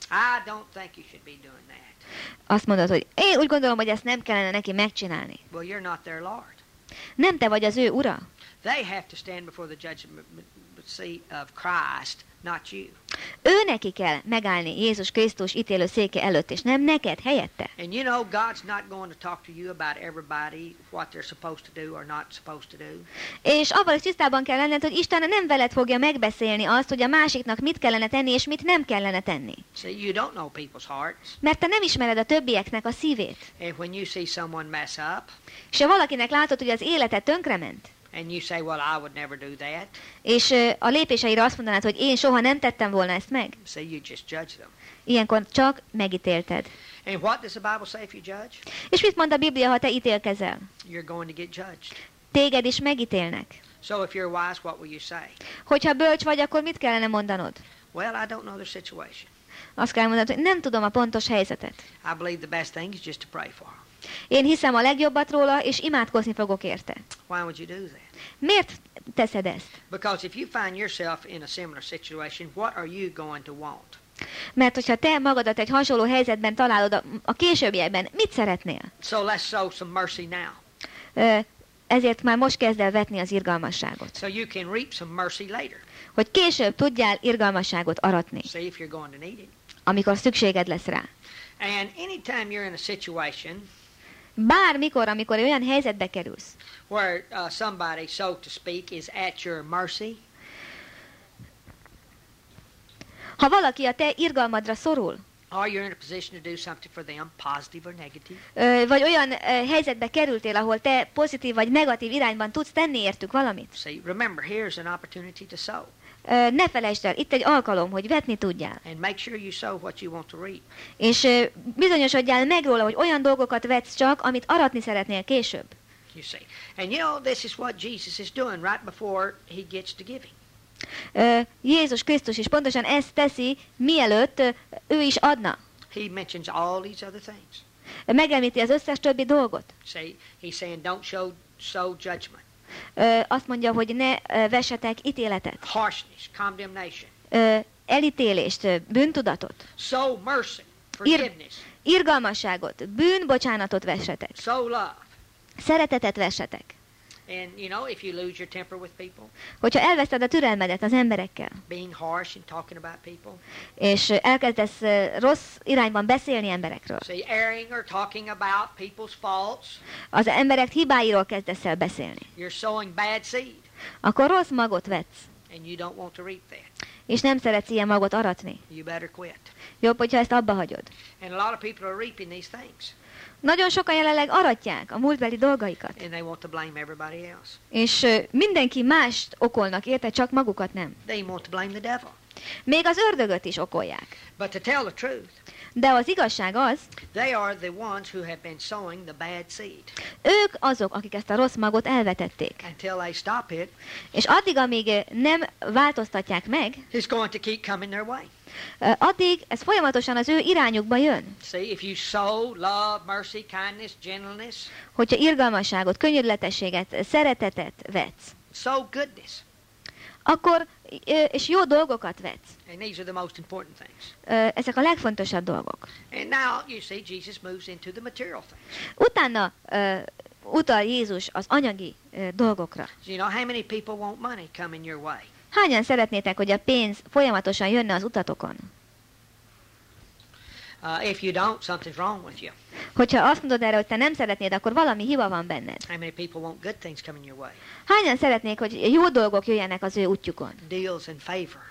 I don't think you should be doing that. Azt mondod, hogy én úgy gondolom, hogy ezt nem kellene neki megcsinálni. Well, you're not their Lord. Nem te vagy az ő ura. They have to stand before the judgment seat of Christ, not you. Ő neki kell megállni Jézus Krisztus ítélő széke előtt, és nem neked helyette. And you know, God's not going to talk to you about everybody, what they're supposed to do or not supposed to do. És avval is tisztában kell lenned, hogy Isten nem veled fogja megbeszélni azt, hogy a másiknak mit kellene tenni, és mit nem kellene tenni. See, you don't know people's hearts. Mert te nem ismered a többieknek a szívét. And when you see someone mess up, És ha valakinek látod, hogy az élete tönkrement, and you say, well, I would never do that. És a lépéseire azt mondanád, hogy én soha nem tettem volna ezt meg. See, you just judge them. Ilyenkor csak megítélted. And what does the Bible say if you judge? És mit mond a Biblia, ha te ítélkezel? You're going to get judged. Téged is megítélnek. So if you're wise, what will you say? Hogyha bölcs vagy, akkor mit kellene mondanod? Well, I don't know the situation. Azt kell mondanod, hogy nem tudom a pontos helyzetet. I believe the best thing is just to pray for her. Én hiszem a legjobbat róla, és imádkozni fogok érte. Why would you do that? Miért teszed ezt? Because if you find yourself in a similar situation, what are you going to want? Mert hogyha te magadat egy hasonló helyzetben találod a későbbiekben, mit szeretnél? So let's show some mercy now. Ezért már most kezd el vetni az irgalmasságot. So you can reap some mercy later. Hogy később tudjál irgalmasságot aratni, See if you're going to need it. amikor szükséged lesz rá. And anytime you're in a situation Bármikor, amikor olyan helyzetbe kerülsz, where somebody, so to speak, is at your mercy, ha valaki a te irgalmadra szorul, or you're in a position to do something for them, positive or negative, vagy olyan helyzetbe kerültél, ahol te pozitív vagy negatív irányban tudsz tenni értük valamit, see, remember, here's an opportunity to sow. ne felejtsd el, itt egy alkalom, hogy vetni tudjál. And make sure you sow what you want to reap. És bizonyosodjál meg róla, hogy olyan dolgokat vetsz csak, amit aratni szeretnél később. You see. And you know, this is what Jesus is doing right before he gets to giving. Jézus Krisztus is pontosan ezt teszi, mielőtt ő is adna. He mentions all these other things. Megemlíti az összes többi dolgot. See, he's saying don't sow judgment. Azt mondja, hogy ne vessetek ítéletet. Harshness, condemnation. Elítélést, bűntudatot. Sow mercy, forgiveness. Irgalmasságot, bűnbocsánatot vessetek. Sow love. Szeretetet vessetek. And you know, if you lose your temper with people, Hogyha elveszted a türelmedet az emberekkel, being harsh and talking about people, és elkezdesz rossz irányban beszélni emberekről, see, airing or talking about people's faults, az emberek hibáiról kezdesz el beszélni, you're sowing bad seed, akkor rossz magot vetsz, and you don't want to reap that. és nem szeretsz ilyen magot aratni. You better quit. Jobb, hogyha ezt abba hagyod. And a lot of people are reaping these things, Nagyon sokan jelenleg aratják a múltbeli dolgaikat, and they want to blame everybody else. és mindenki mást okolnak érte, csak magukat nem. They want to blame the devil. Még az ördögöt is okolják. But to tell the truth, De az igazság az, they are the ones who have been sowing the bad seed. ők azok, akik ezt a rossz magot elvetették. Until they stop it, És addig, amíg nem változtatják meg, it's going to keep coming their way. addig ez folyamatosan az ő irányukba jön. See, if you sow love, mercy, kindness, gentleness, Hogyha irgalmasságot, könnyedletességet, szeretetet vetsz, sow goodness. akkor, és jó dolgokat vetsz. And these are the most important things. Ezek a legfontosabb dolgok. And now, you see, Jesus moves into the material things. Utána utal Jézus az anyagi dolgokra. You know, how many people want money coming your way? Hányan szeretnétek, hogy a pénz folyamatosan jönne az utatokon? If you don't, something's wrong with you. Hogyha azt mondod erre, hogy te nem szeretnéd, akkor valami hiba van benned. How many people want good things coming your way? Hányan szeretnék, hogy jó dolgok jöjjenek az ő útjukon? Deals and favor.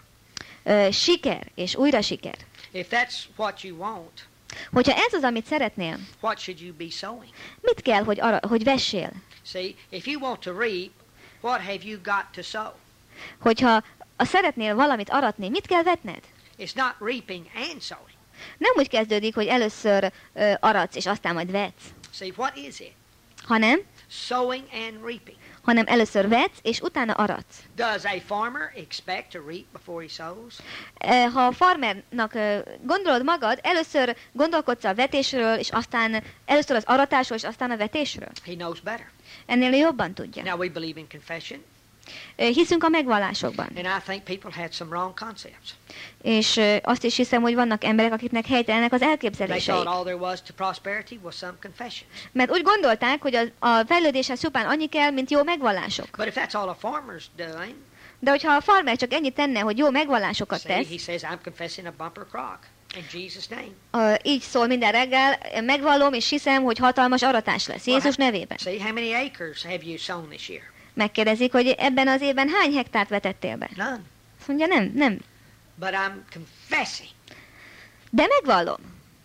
Siker és újra siker. If that's what you want, Hogyha ez az, amit szeretnél, what should you be sowing? mit kell, hogy vessél? See, if you want to reap, what have you got to sow? Hogyha szeretnél valamit aratni, mit kell vetned? It's not reaping and sowing. Nem úgy kezdődik, hogy először aratsz, és aztán majd vetsz, See, what is it? hanem Sowing and reaping. először vetsz, és utána aratsz. Does a farmer expect to reap before he sows? Ha a farmernak gondolod magad, először gondolkodsz a vetésről, és aztán először az aratásról, és aztán a vetésről. He knows better. Ennél ő jobban tudja. Now, we believe in confession, Hiszünk a megvallásokban. and I think people had some wrong concepts. És azt is hiszem, hogy vannak emberek, akiknek helytelenek az They elképzeléseik. thought all there was to prosperity was some confessions. Mert úgy gondolták, hogy a fejlődéshez csupán annyi kell, mint jó megvallások. But if that's all a farmer's doing, De hogyha a farmer csak ennyit tenne, hogy jó megvallásokat see, he tesz, says, I'm confessing a bumper crock in Jesus' name. így szól minden reggel, megvallom és hiszem, hogy hatalmas aratás lesz. Jézus nevében. See, how many acres have you sown this year? Megkérdezik, hogy ebben az évben hány hektárt vetettél be? None. Azt mondja, nem. But I'm confessing. De megvallom.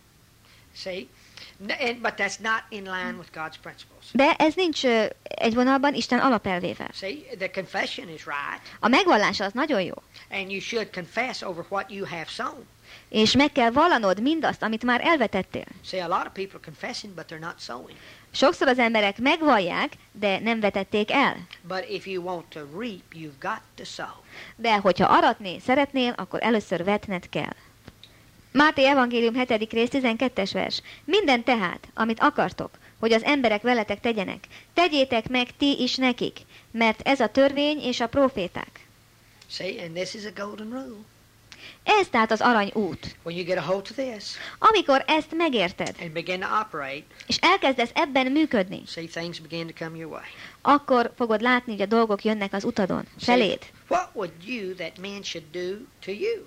See? But that's not in line with God's principles. De ez nincs egy vonalban Isten alapelvével. See, the confession is right, A megvallás az nagyon jó. and you should confess over what you have sown. És meg kell vallanod mindazt, amit már elvetettél. See, a lot of people are confessing, but they're not sowing. Sokszor az emberek megvallják, de nem vetették el. But if you want to reap, you've got to sow. De hogyha aratni szeretnél, akkor először vetned kell. Máté evangélium 7. rész 12-es vers. Minden tehát, amit akartok, hogy az emberek veletek tegyenek, tegyétek meg ti is nekik, mert ez a törvény és a próféták. See, and this is a golden rule. Ez tehát az arany út. When you get a hold of this Amikor ezt megérted, and begin to operate, és elkezdesz ebben működni, see, things begin to come your way. akkor fogod látni, hogy a dolgok jönnek az utadon, feléd. What would you that men should do to you?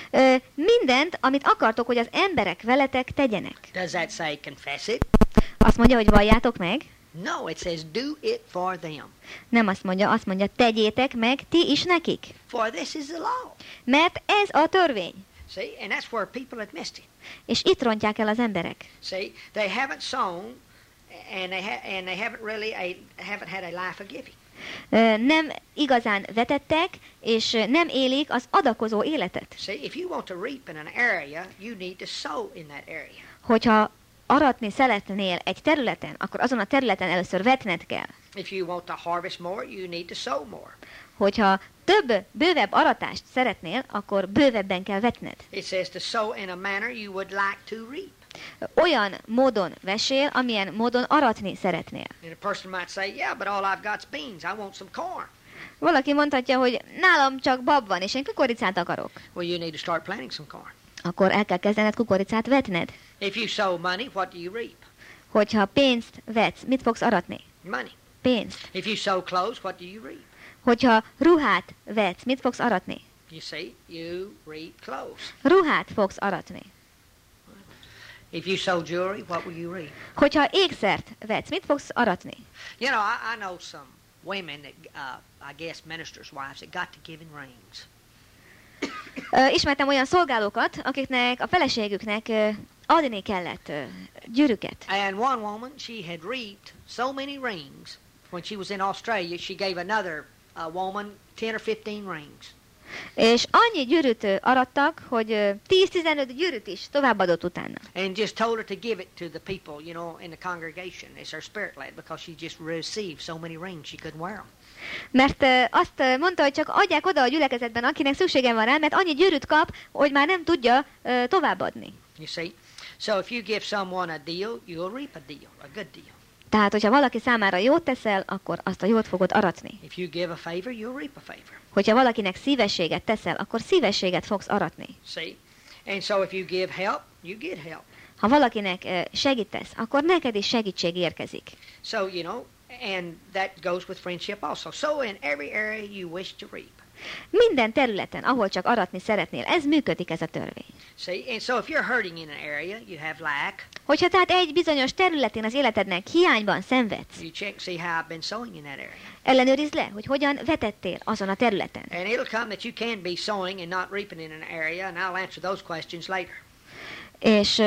Mindent, amit akartok, hogy az emberek veletek tegyenek. Does that say confess it? Azt mondja, hogy valljátok meg? No, it says do it for them. Nem azt mondja, tegyétek meg ti is nekik. For this is the law. Mert ez a törvény. See, and that's where people have missed it. És itt rontják el az emberek. See, they haven't sown, and they haven't really haven't had a life of giving. Nem igazán vetettek, és nem élik az adakozó életet. See, if you want to reap in an area, you need to sow in that area. Hogyha aratni szeretnél egy területen, akkor azon a területen először vetned kell. If you want to harvest more, you need to sow more. Hogyha bővebb aratást szeretnél, akkor bővebben kell vetned. It says to sow in a manner you would like to reap. Olyan módon vesél, amilyen módon aratni szeretnél. And a person might say, yeah, but all I've got is beans. I want some corn. Valaki mondhatja, hogy nálam csak bab van, és én kukoricát akarok. Well, you need to start planting some corn. Akkor el kell kezdened kukoricát vetned. If you sow money, what do you reap? Hogyha pénzt vetsz, mit fogsz aratni? Money. Pénzt. If you sow clothes, what do you reap? Hogyha ruhát vetsz, mit fogsz aratni? You see, you reap clothes. Ruhát fogsz aratni. If you sow jewelry, what will you reap? Hogyha ékszert vetsz, mit fogsz aratni? You know, I know some women that, I guess ministers' wives, that got to giving rings. Ismertem olyan szolgálókat, akiknek a feleségüknek adni kellett gyűrűket. And one woman, she had reaped so many rings. When she was in Australia, she gave another woman 10 or 15 rings. És annyi gyűrűt arattak, hogy 10-15 gyűrűt is továbbadott utána. And just told her to give it to the people, you know, in the congregation as her spirit led, because she just received so many rings she couldn't wear them. Mert azt mondta, hogy csak adják oda a gyülekezetben, akinek szüksége van rá, mert annyi gyűrűt kap, hogy már nem tudja továbbadni. You see? So if you give someone a deal, you'll reap a deal, a good deal. Tehát, hogyha valaki számára jót teszel, akkor azt a jót fogod aratni. If you give a favor, you'll reap a favor. Hogyha valakinek szívességet teszel, akkor szívességet fogsz aratni. See? And so if you give help, you get help. Ha valakinek segítesz, akkor neked is segítség érkezik. So, you know, and that goes with friendship also. So in every area you wish to reap. Minden területen, ahol csak aratni szeretnél, ez működik, ez a törvény. See, and so if you're hurting in an area, you have lack. Hogyha tehát egy bizonyos területén az életednek hiányban szenvedsz, You check, see how I've been sowing in that area. ellenőrizd le, hogy hogyan vetettél azon a területen. And it'll come that you can be sowing and not reaping in an area, and I'll answer those questions later. És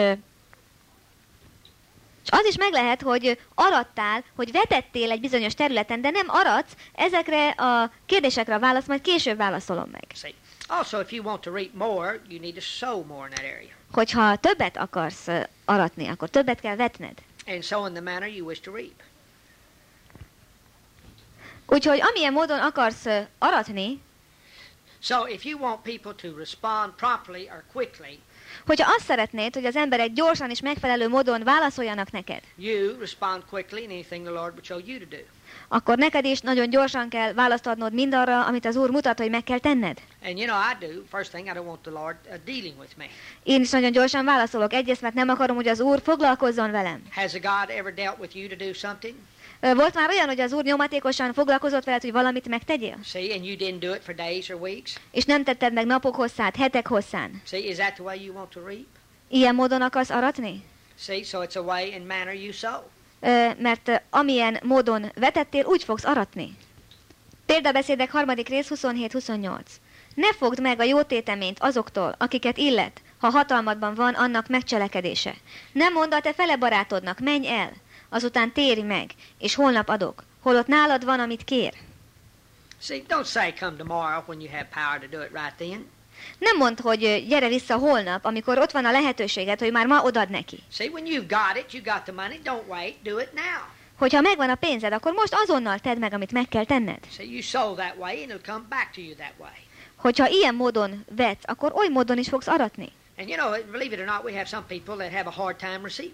az is meg lehet, hogy arattál, hogy vetettél egy bizonyos területen, de nem aratsz, ezekre a kérdésekre a választ majd később válaszolom meg. See, also if you want to reap more, you need to sow more in that area. Hogyha többet akarsz aratni, akkor többet kell vetned. And sow in the manner you wish to reap. Úgyhogy amilyen módon akarsz aratni, So if you want people to respond properly or quickly, hogyha azt szeretnéd, hogy az emberek gyorsan és megfelelő módon válaszoljanak neked, you respond quickly in anything the Lord would show you to do. akkor neked is nagyon gyorsan kell választ adnod mindarra, amit az Úr mutat, hogy meg kell tenned. And you know, I do. First thing, I don't want the Lord dealing with me. Én is nagyon gyorsan válaszolok. Egyrészt, mert nem akarom, hogy az Úr foglalkozzon velem. Has a God ever dealt with you to do something? Volt már olyan, hogy az Úr nyomatékosan foglalkozott veled, hogy valamit megtegyél? See, and you didn't do it for days or weeks? És nem tetted meg napok hosszát, hetek hosszán. See, is that the way you want to reap? Ilyen módon akarsz aratni? See, so it's a way and manner you sow. Mert amilyen módon vetettél, úgy fogsz aratni. Példabeszédek 3. rész 27-28. Ne fogd meg a jó téteményt azoktól, akiket illet, ha hatalmadban van annak megcselekedése. Nem mondd a te fele barátodnak, menj el, azután térj meg, és holnap adok, holott nálad van, amit kér. See, don't say come tomorrow when you have power to do it right then. Nem mondd, hogy gyere vissza holnap, amikor ott van a lehetőséged, hogy már ma odad neki. See, when you've got it, you got the money, don't wait, do it now. Hogyha megvan a pénzed, akkor most azonnal tedd meg, amit meg kell tenned. See, you sow that way and it'll come back to you that way. Hogyha ilyen módon vetsz, akkor oly módon is fogsz aratni. And you know, believe it or not, we have some people that have a hard time receiving.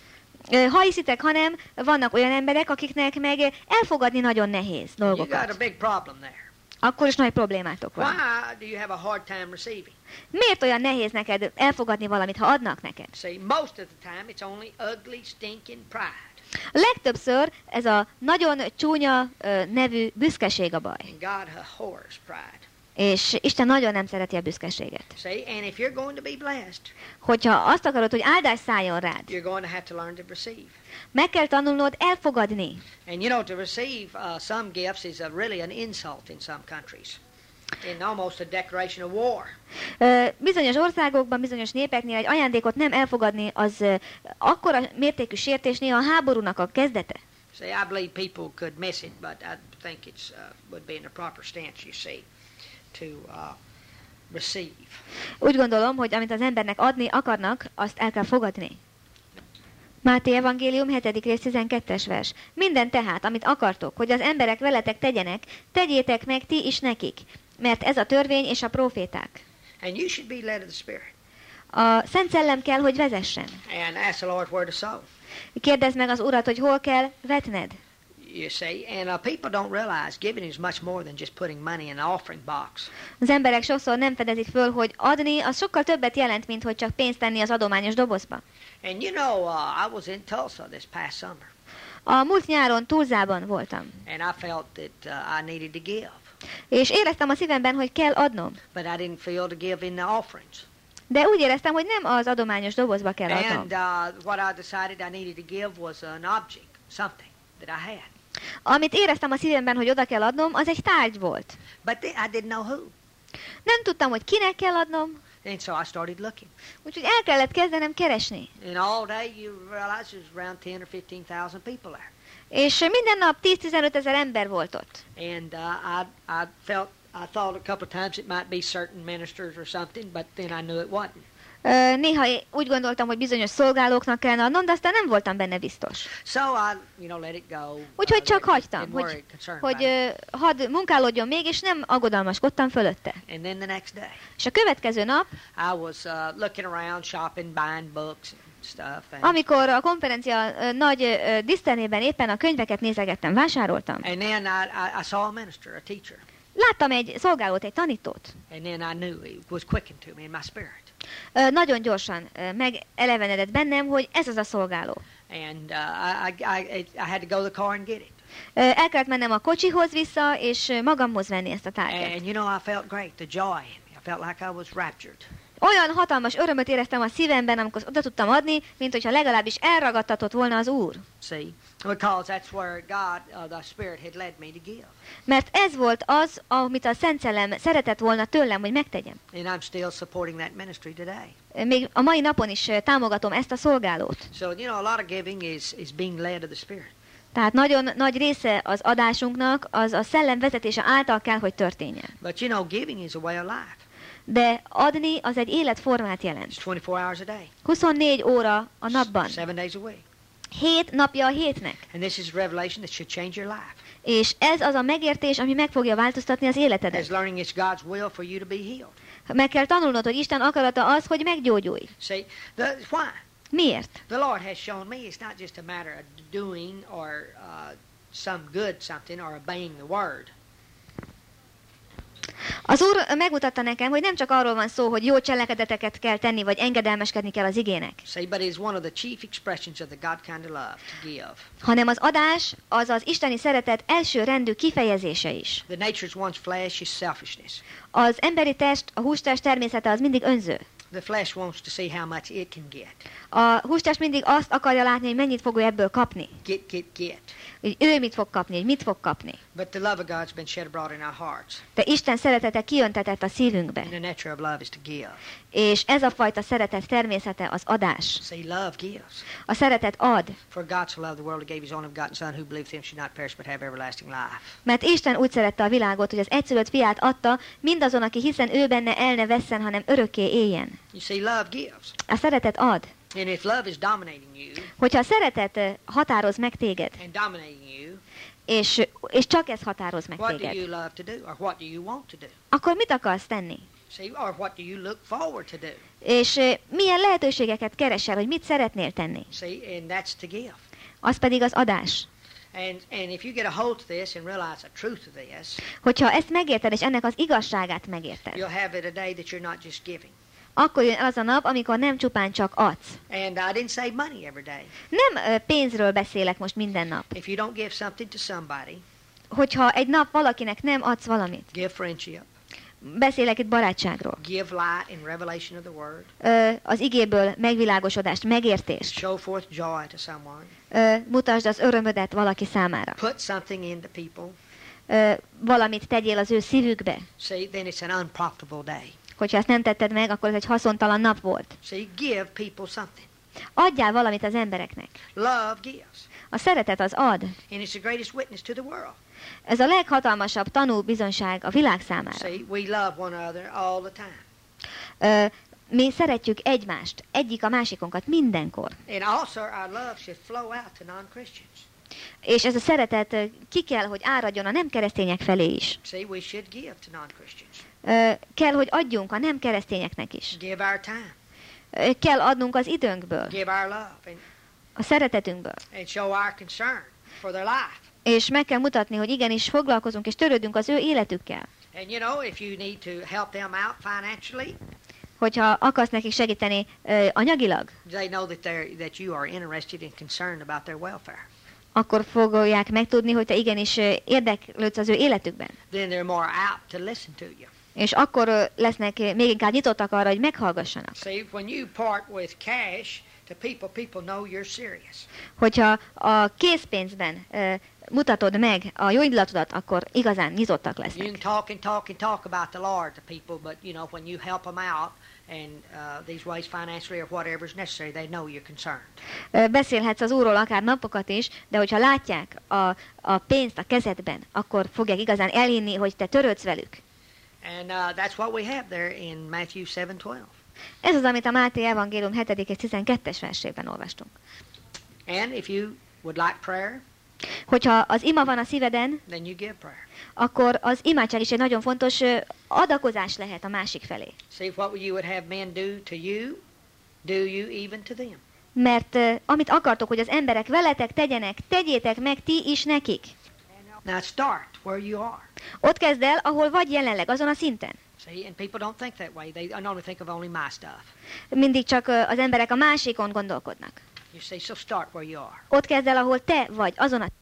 Ha hiszitek, hanem vannak olyan emberek, akiknek meg elfogadni nagyon nehéz You got a dolgokat. big problem there. Akkor is nagy problémátok van. Why do you have a hard time receiving? Miért olyan nehéz neked elfogadni valamit, ha adnak neked? See, most of the time it's only ugly, stinking pride. A legtöbbször ez a nagyon csúnya nevű büszkeség a baj. And God abhors pride. És Isten nagyon nem szereti a büszkeséget. See, and if you're going to be blessed, Hogyha azt akarod, hogy áldás szálljon rád, you're going to have to learn to receive. meg kell tanulnod elfogadni. And you know, to receive some gifts is really an insult in some countries. And almost a declaration of war. Bizonyos országokban, bizonyos népeknél egy ajándékot nem elfogadni, az akkora mértékű sértés, néha a háborúnak a kezdete. See, I believe people could miss it, but I think it's would be in the proper stance, you see, to receive. Úgy gondolom, hogy amit az embernek adni akarnak, azt el kell fogadni. Máté evangélium 7. rész 12-es vers. Minden tehát, amit akartok, hogy az emberek veletek tegyenek, tegyétek meg ti is nekik, mert ez a törvény és a próféták. And you should be led of the Spirit. A Szent Szellem kell, hogy vezessen. And ask the Lord where to sow. Kérdezd meg az Urat, hogy hol kell vetned. You see, and people don't realize giving is much more than just putting money in an offering box. Az emberek sokszor nem fedezik föl, hogy adni az sokkal többet jelent, mint hogy csak pénzt tenni az adományos dobozba. And you know, I was in Tulsa this past summer. A múlt nyáron Tulsában voltam. And I felt that I needed to give. És éreztem a szívemben, hogy kell adnom. But I didn't feel to give in the offerings. De úgy éreztem, hogy nem az adományos dobozba kell adnom. And what I decided I needed to give was an object, something that I had. Amit éreztem a szívemben, hogy oda kell adnom, az egy tárgy volt. But I didn't know who. Nem tudtam, hogy kinek kell adnom, And so I started looking. úgyhogy el kellett kezdenem keresni. And all day you realize there's around 10 or 15,000 people there. És minden nap 10-15 ezer ember volt ott. And I thought a couple of times it might be certain ministers or something, but then I knew it wasn't. Néha úgy gondoltam, hogy bizonyos szolgálóknak kellene adnom, de aztán nem voltam benne biztos. So I, let it go. Úgyhogy csak hagytam, Didn't worry, hogy concerned about it. hadd munkálódjon még, és nem aggodalmaskodtam fölötte. And then the next day, És a következő nap, I was looking around, shopping, buying books and stuff. And amikor a konferencia nagy diszternében éppen a könyveket nézegettem, vásároltam, then I saw a minister, a teacher. láttam egy szolgálót, egy tanítót. And then I knew it was quickened to me in my spirit. Nagyon gyorsan megelevenedett bennem, hogy ez az a szolgáló. And I had to go to the car and get it. El kellett mennem a kocsihoz vissza, és magamhoz venni ezt a tárgyat. And I felt great, the joy in me. I felt like I was raptured. Olyan hatalmas örömöt éreztem a szívemben, amikor oda tudtam adni, mint hogyha legalábbis elragadtatott volna az Úr. See, because that's where God, the Spirit had led me to give. Mert ez volt az, amit a Szent Szellem szeretett volna tőlem, hogy megtegyem. And I'm still supporting that ministry today. Még a mai napon is támogatom ezt a szolgálót. So, a lot of giving is being led of the Spirit. Tehát nagyon nagy része az adásunknak az a szellem vezetése által kell, hogy történjen. But giving is a way of life. De adni az egy életformát jelent. It's 24 hours a day. 24 óra a napban. 7 days a week. 7 napja a hétnek. And this is revelation that should change your life. És ez az a megértés, ami meg fogja változtatni az életedet. It's learning it's God's will for you to be healed. Meg kell tanulnod, hogy Isten akarata az, hogy meggyógyulj. See, why? Miért? The Lord has shown me it's not just a matter of doing or some good something or obeying the word. Az Úr megmutatta nekem, hogy nem csak arról van szó, hogy jó cselekedeteket kell tenni, vagy engedelmeskedni kell az igének. See, but it's one of the chief expressions of the God kind of love to give. Hanem az adás az az isteni szeretet első rendű kifejezése is. The nature's one's flesh is selfishness. Az emberi test, a hústest természete az mindig önző. The flesh wants to see how much it can get. A hústest mindig azt akarja látni, hogy mennyit fog ő ebből kapni. Get. Hogy ő mit fog kapni, hogy mit fog kapni. But the love of God's been shed abroad in our hearts. De Isten szeretete kijöntetett a szívünkbe. And the nature of love is to give. És ez a fajta szeretet természete az adás. See, love gives. A szeretet ad. For God so loved the world, he gave his only begotten Son, who believeth him should not perish but have everlasting life. Mert Isten úgy szerette a világot, hogy az egyszülött fiát adta, mindazon, aki hiszen ő benne el ne vesszen, hanem örökké éljen. You see, love gives. A szeretet ad. And if love is dominating you, Hogyha a szeretet határoz meg téged, and dominating you, és csak ez határoz meg what do téged, you love to do, or what do you want to do? akkor mit akarsz tenni? See, or what do you look forward to do? És milyen lehetőségeket keresel, hogy mit szeretnél tenni? See, and that's to give. Az pedig az adás. And if you get a hold of this and realize the truth of this, Hogyha ezt megérted, és ennek az igazságát megérted, you'll have it a day that you're not just giving. akkor jön el az a nap, amikor nem csupán csak adsz. And I didn't save money every day. Nem pénzről beszélek most minden nap. If you don't give something to somebody, Hogyha egy nap valakinek nem adsz valamit, give friendship, beszélek itt barátságról, give light and revelation of the word, az igéből megvilágosodást, megértést, show forth joy to someone, mutasd az örömödet valaki számára, put something into people, valamit tegyél az ő szívükbe. see, then it's an unprofitable day. Hogyha ezt nem tetted meg, akkor ez egy haszontalan nap volt. See, give people something. Adjál valamit az embereknek. Love gives. A szeretet az ad. And it's the greatest witness to the world. Ez a leghatalmasabb tanúbizonyság a világ számára. See, we love one another all the time. Mi szeretjük egymást, egyik a másikunkat mindenkor. And also our love should flow out to non-Christians. És ez a szeretet ki kell, hogy áradjon a nem keresztények felé is. See, we should give to non-Christians. Kell, hogy adjunk a nem keresztényeknek is. Give our time. Kell adnunk az időnkből, Give our love. a szeretetünkből. And show our concern for their life. És meg kell mutatni, hogy igenis foglalkozunk és törődünk az ő életükkel. And you know, if you need to help them out financially, Hogyha akarsz nekik segíteni anyagilag, they know that you are interested and concerned about their welfare. akkor fogják megtudni, hogy te igenis érdeklődsz az ő életükben. Then they're more apt to listen to you. És akkor lesznek még inkább nyitottak arra, hogy meghallgassanak. See, when you part with cash to people know you're serious. Hogyha a készpénzben mutatod meg a jó indulatodat, akkor igazán nyitottak You lesznek. can talk and talk and talk about the Lord to people, but you know, when you help them out and these ways financially or whatever is necessary, they know you're concerned. Beszélhetsz az Úrról akár napokat is, de hogyha látják a pénzt a kezedben, akkor fogják igazán elhinni, hogy te törődsz velük. And that's what we have there in Matthew 7:12. Ez az, amit a Máté evangélium 7. és 12. versében olvastunk. And if you would like prayer, Hogyha az ima van a szíveden, then you give prayer. akkor az imádság is egy nagyon fontos adakozás lehet a másik felé. See, what you would have men do you even to them. Mert amit akartok, hogy az emberek veletek tegyenek, tegyétek meg ti is nekik. Now start where you are. Ott kezd el, ahol vagy jelenleg, azon a szinten. See, and people don't think that way. They normally think of only my stuff. Mindig csak az emberek a másikon gondolkodnak. You see, so start where you are. Ott kezd el, ahol te vagy, azon a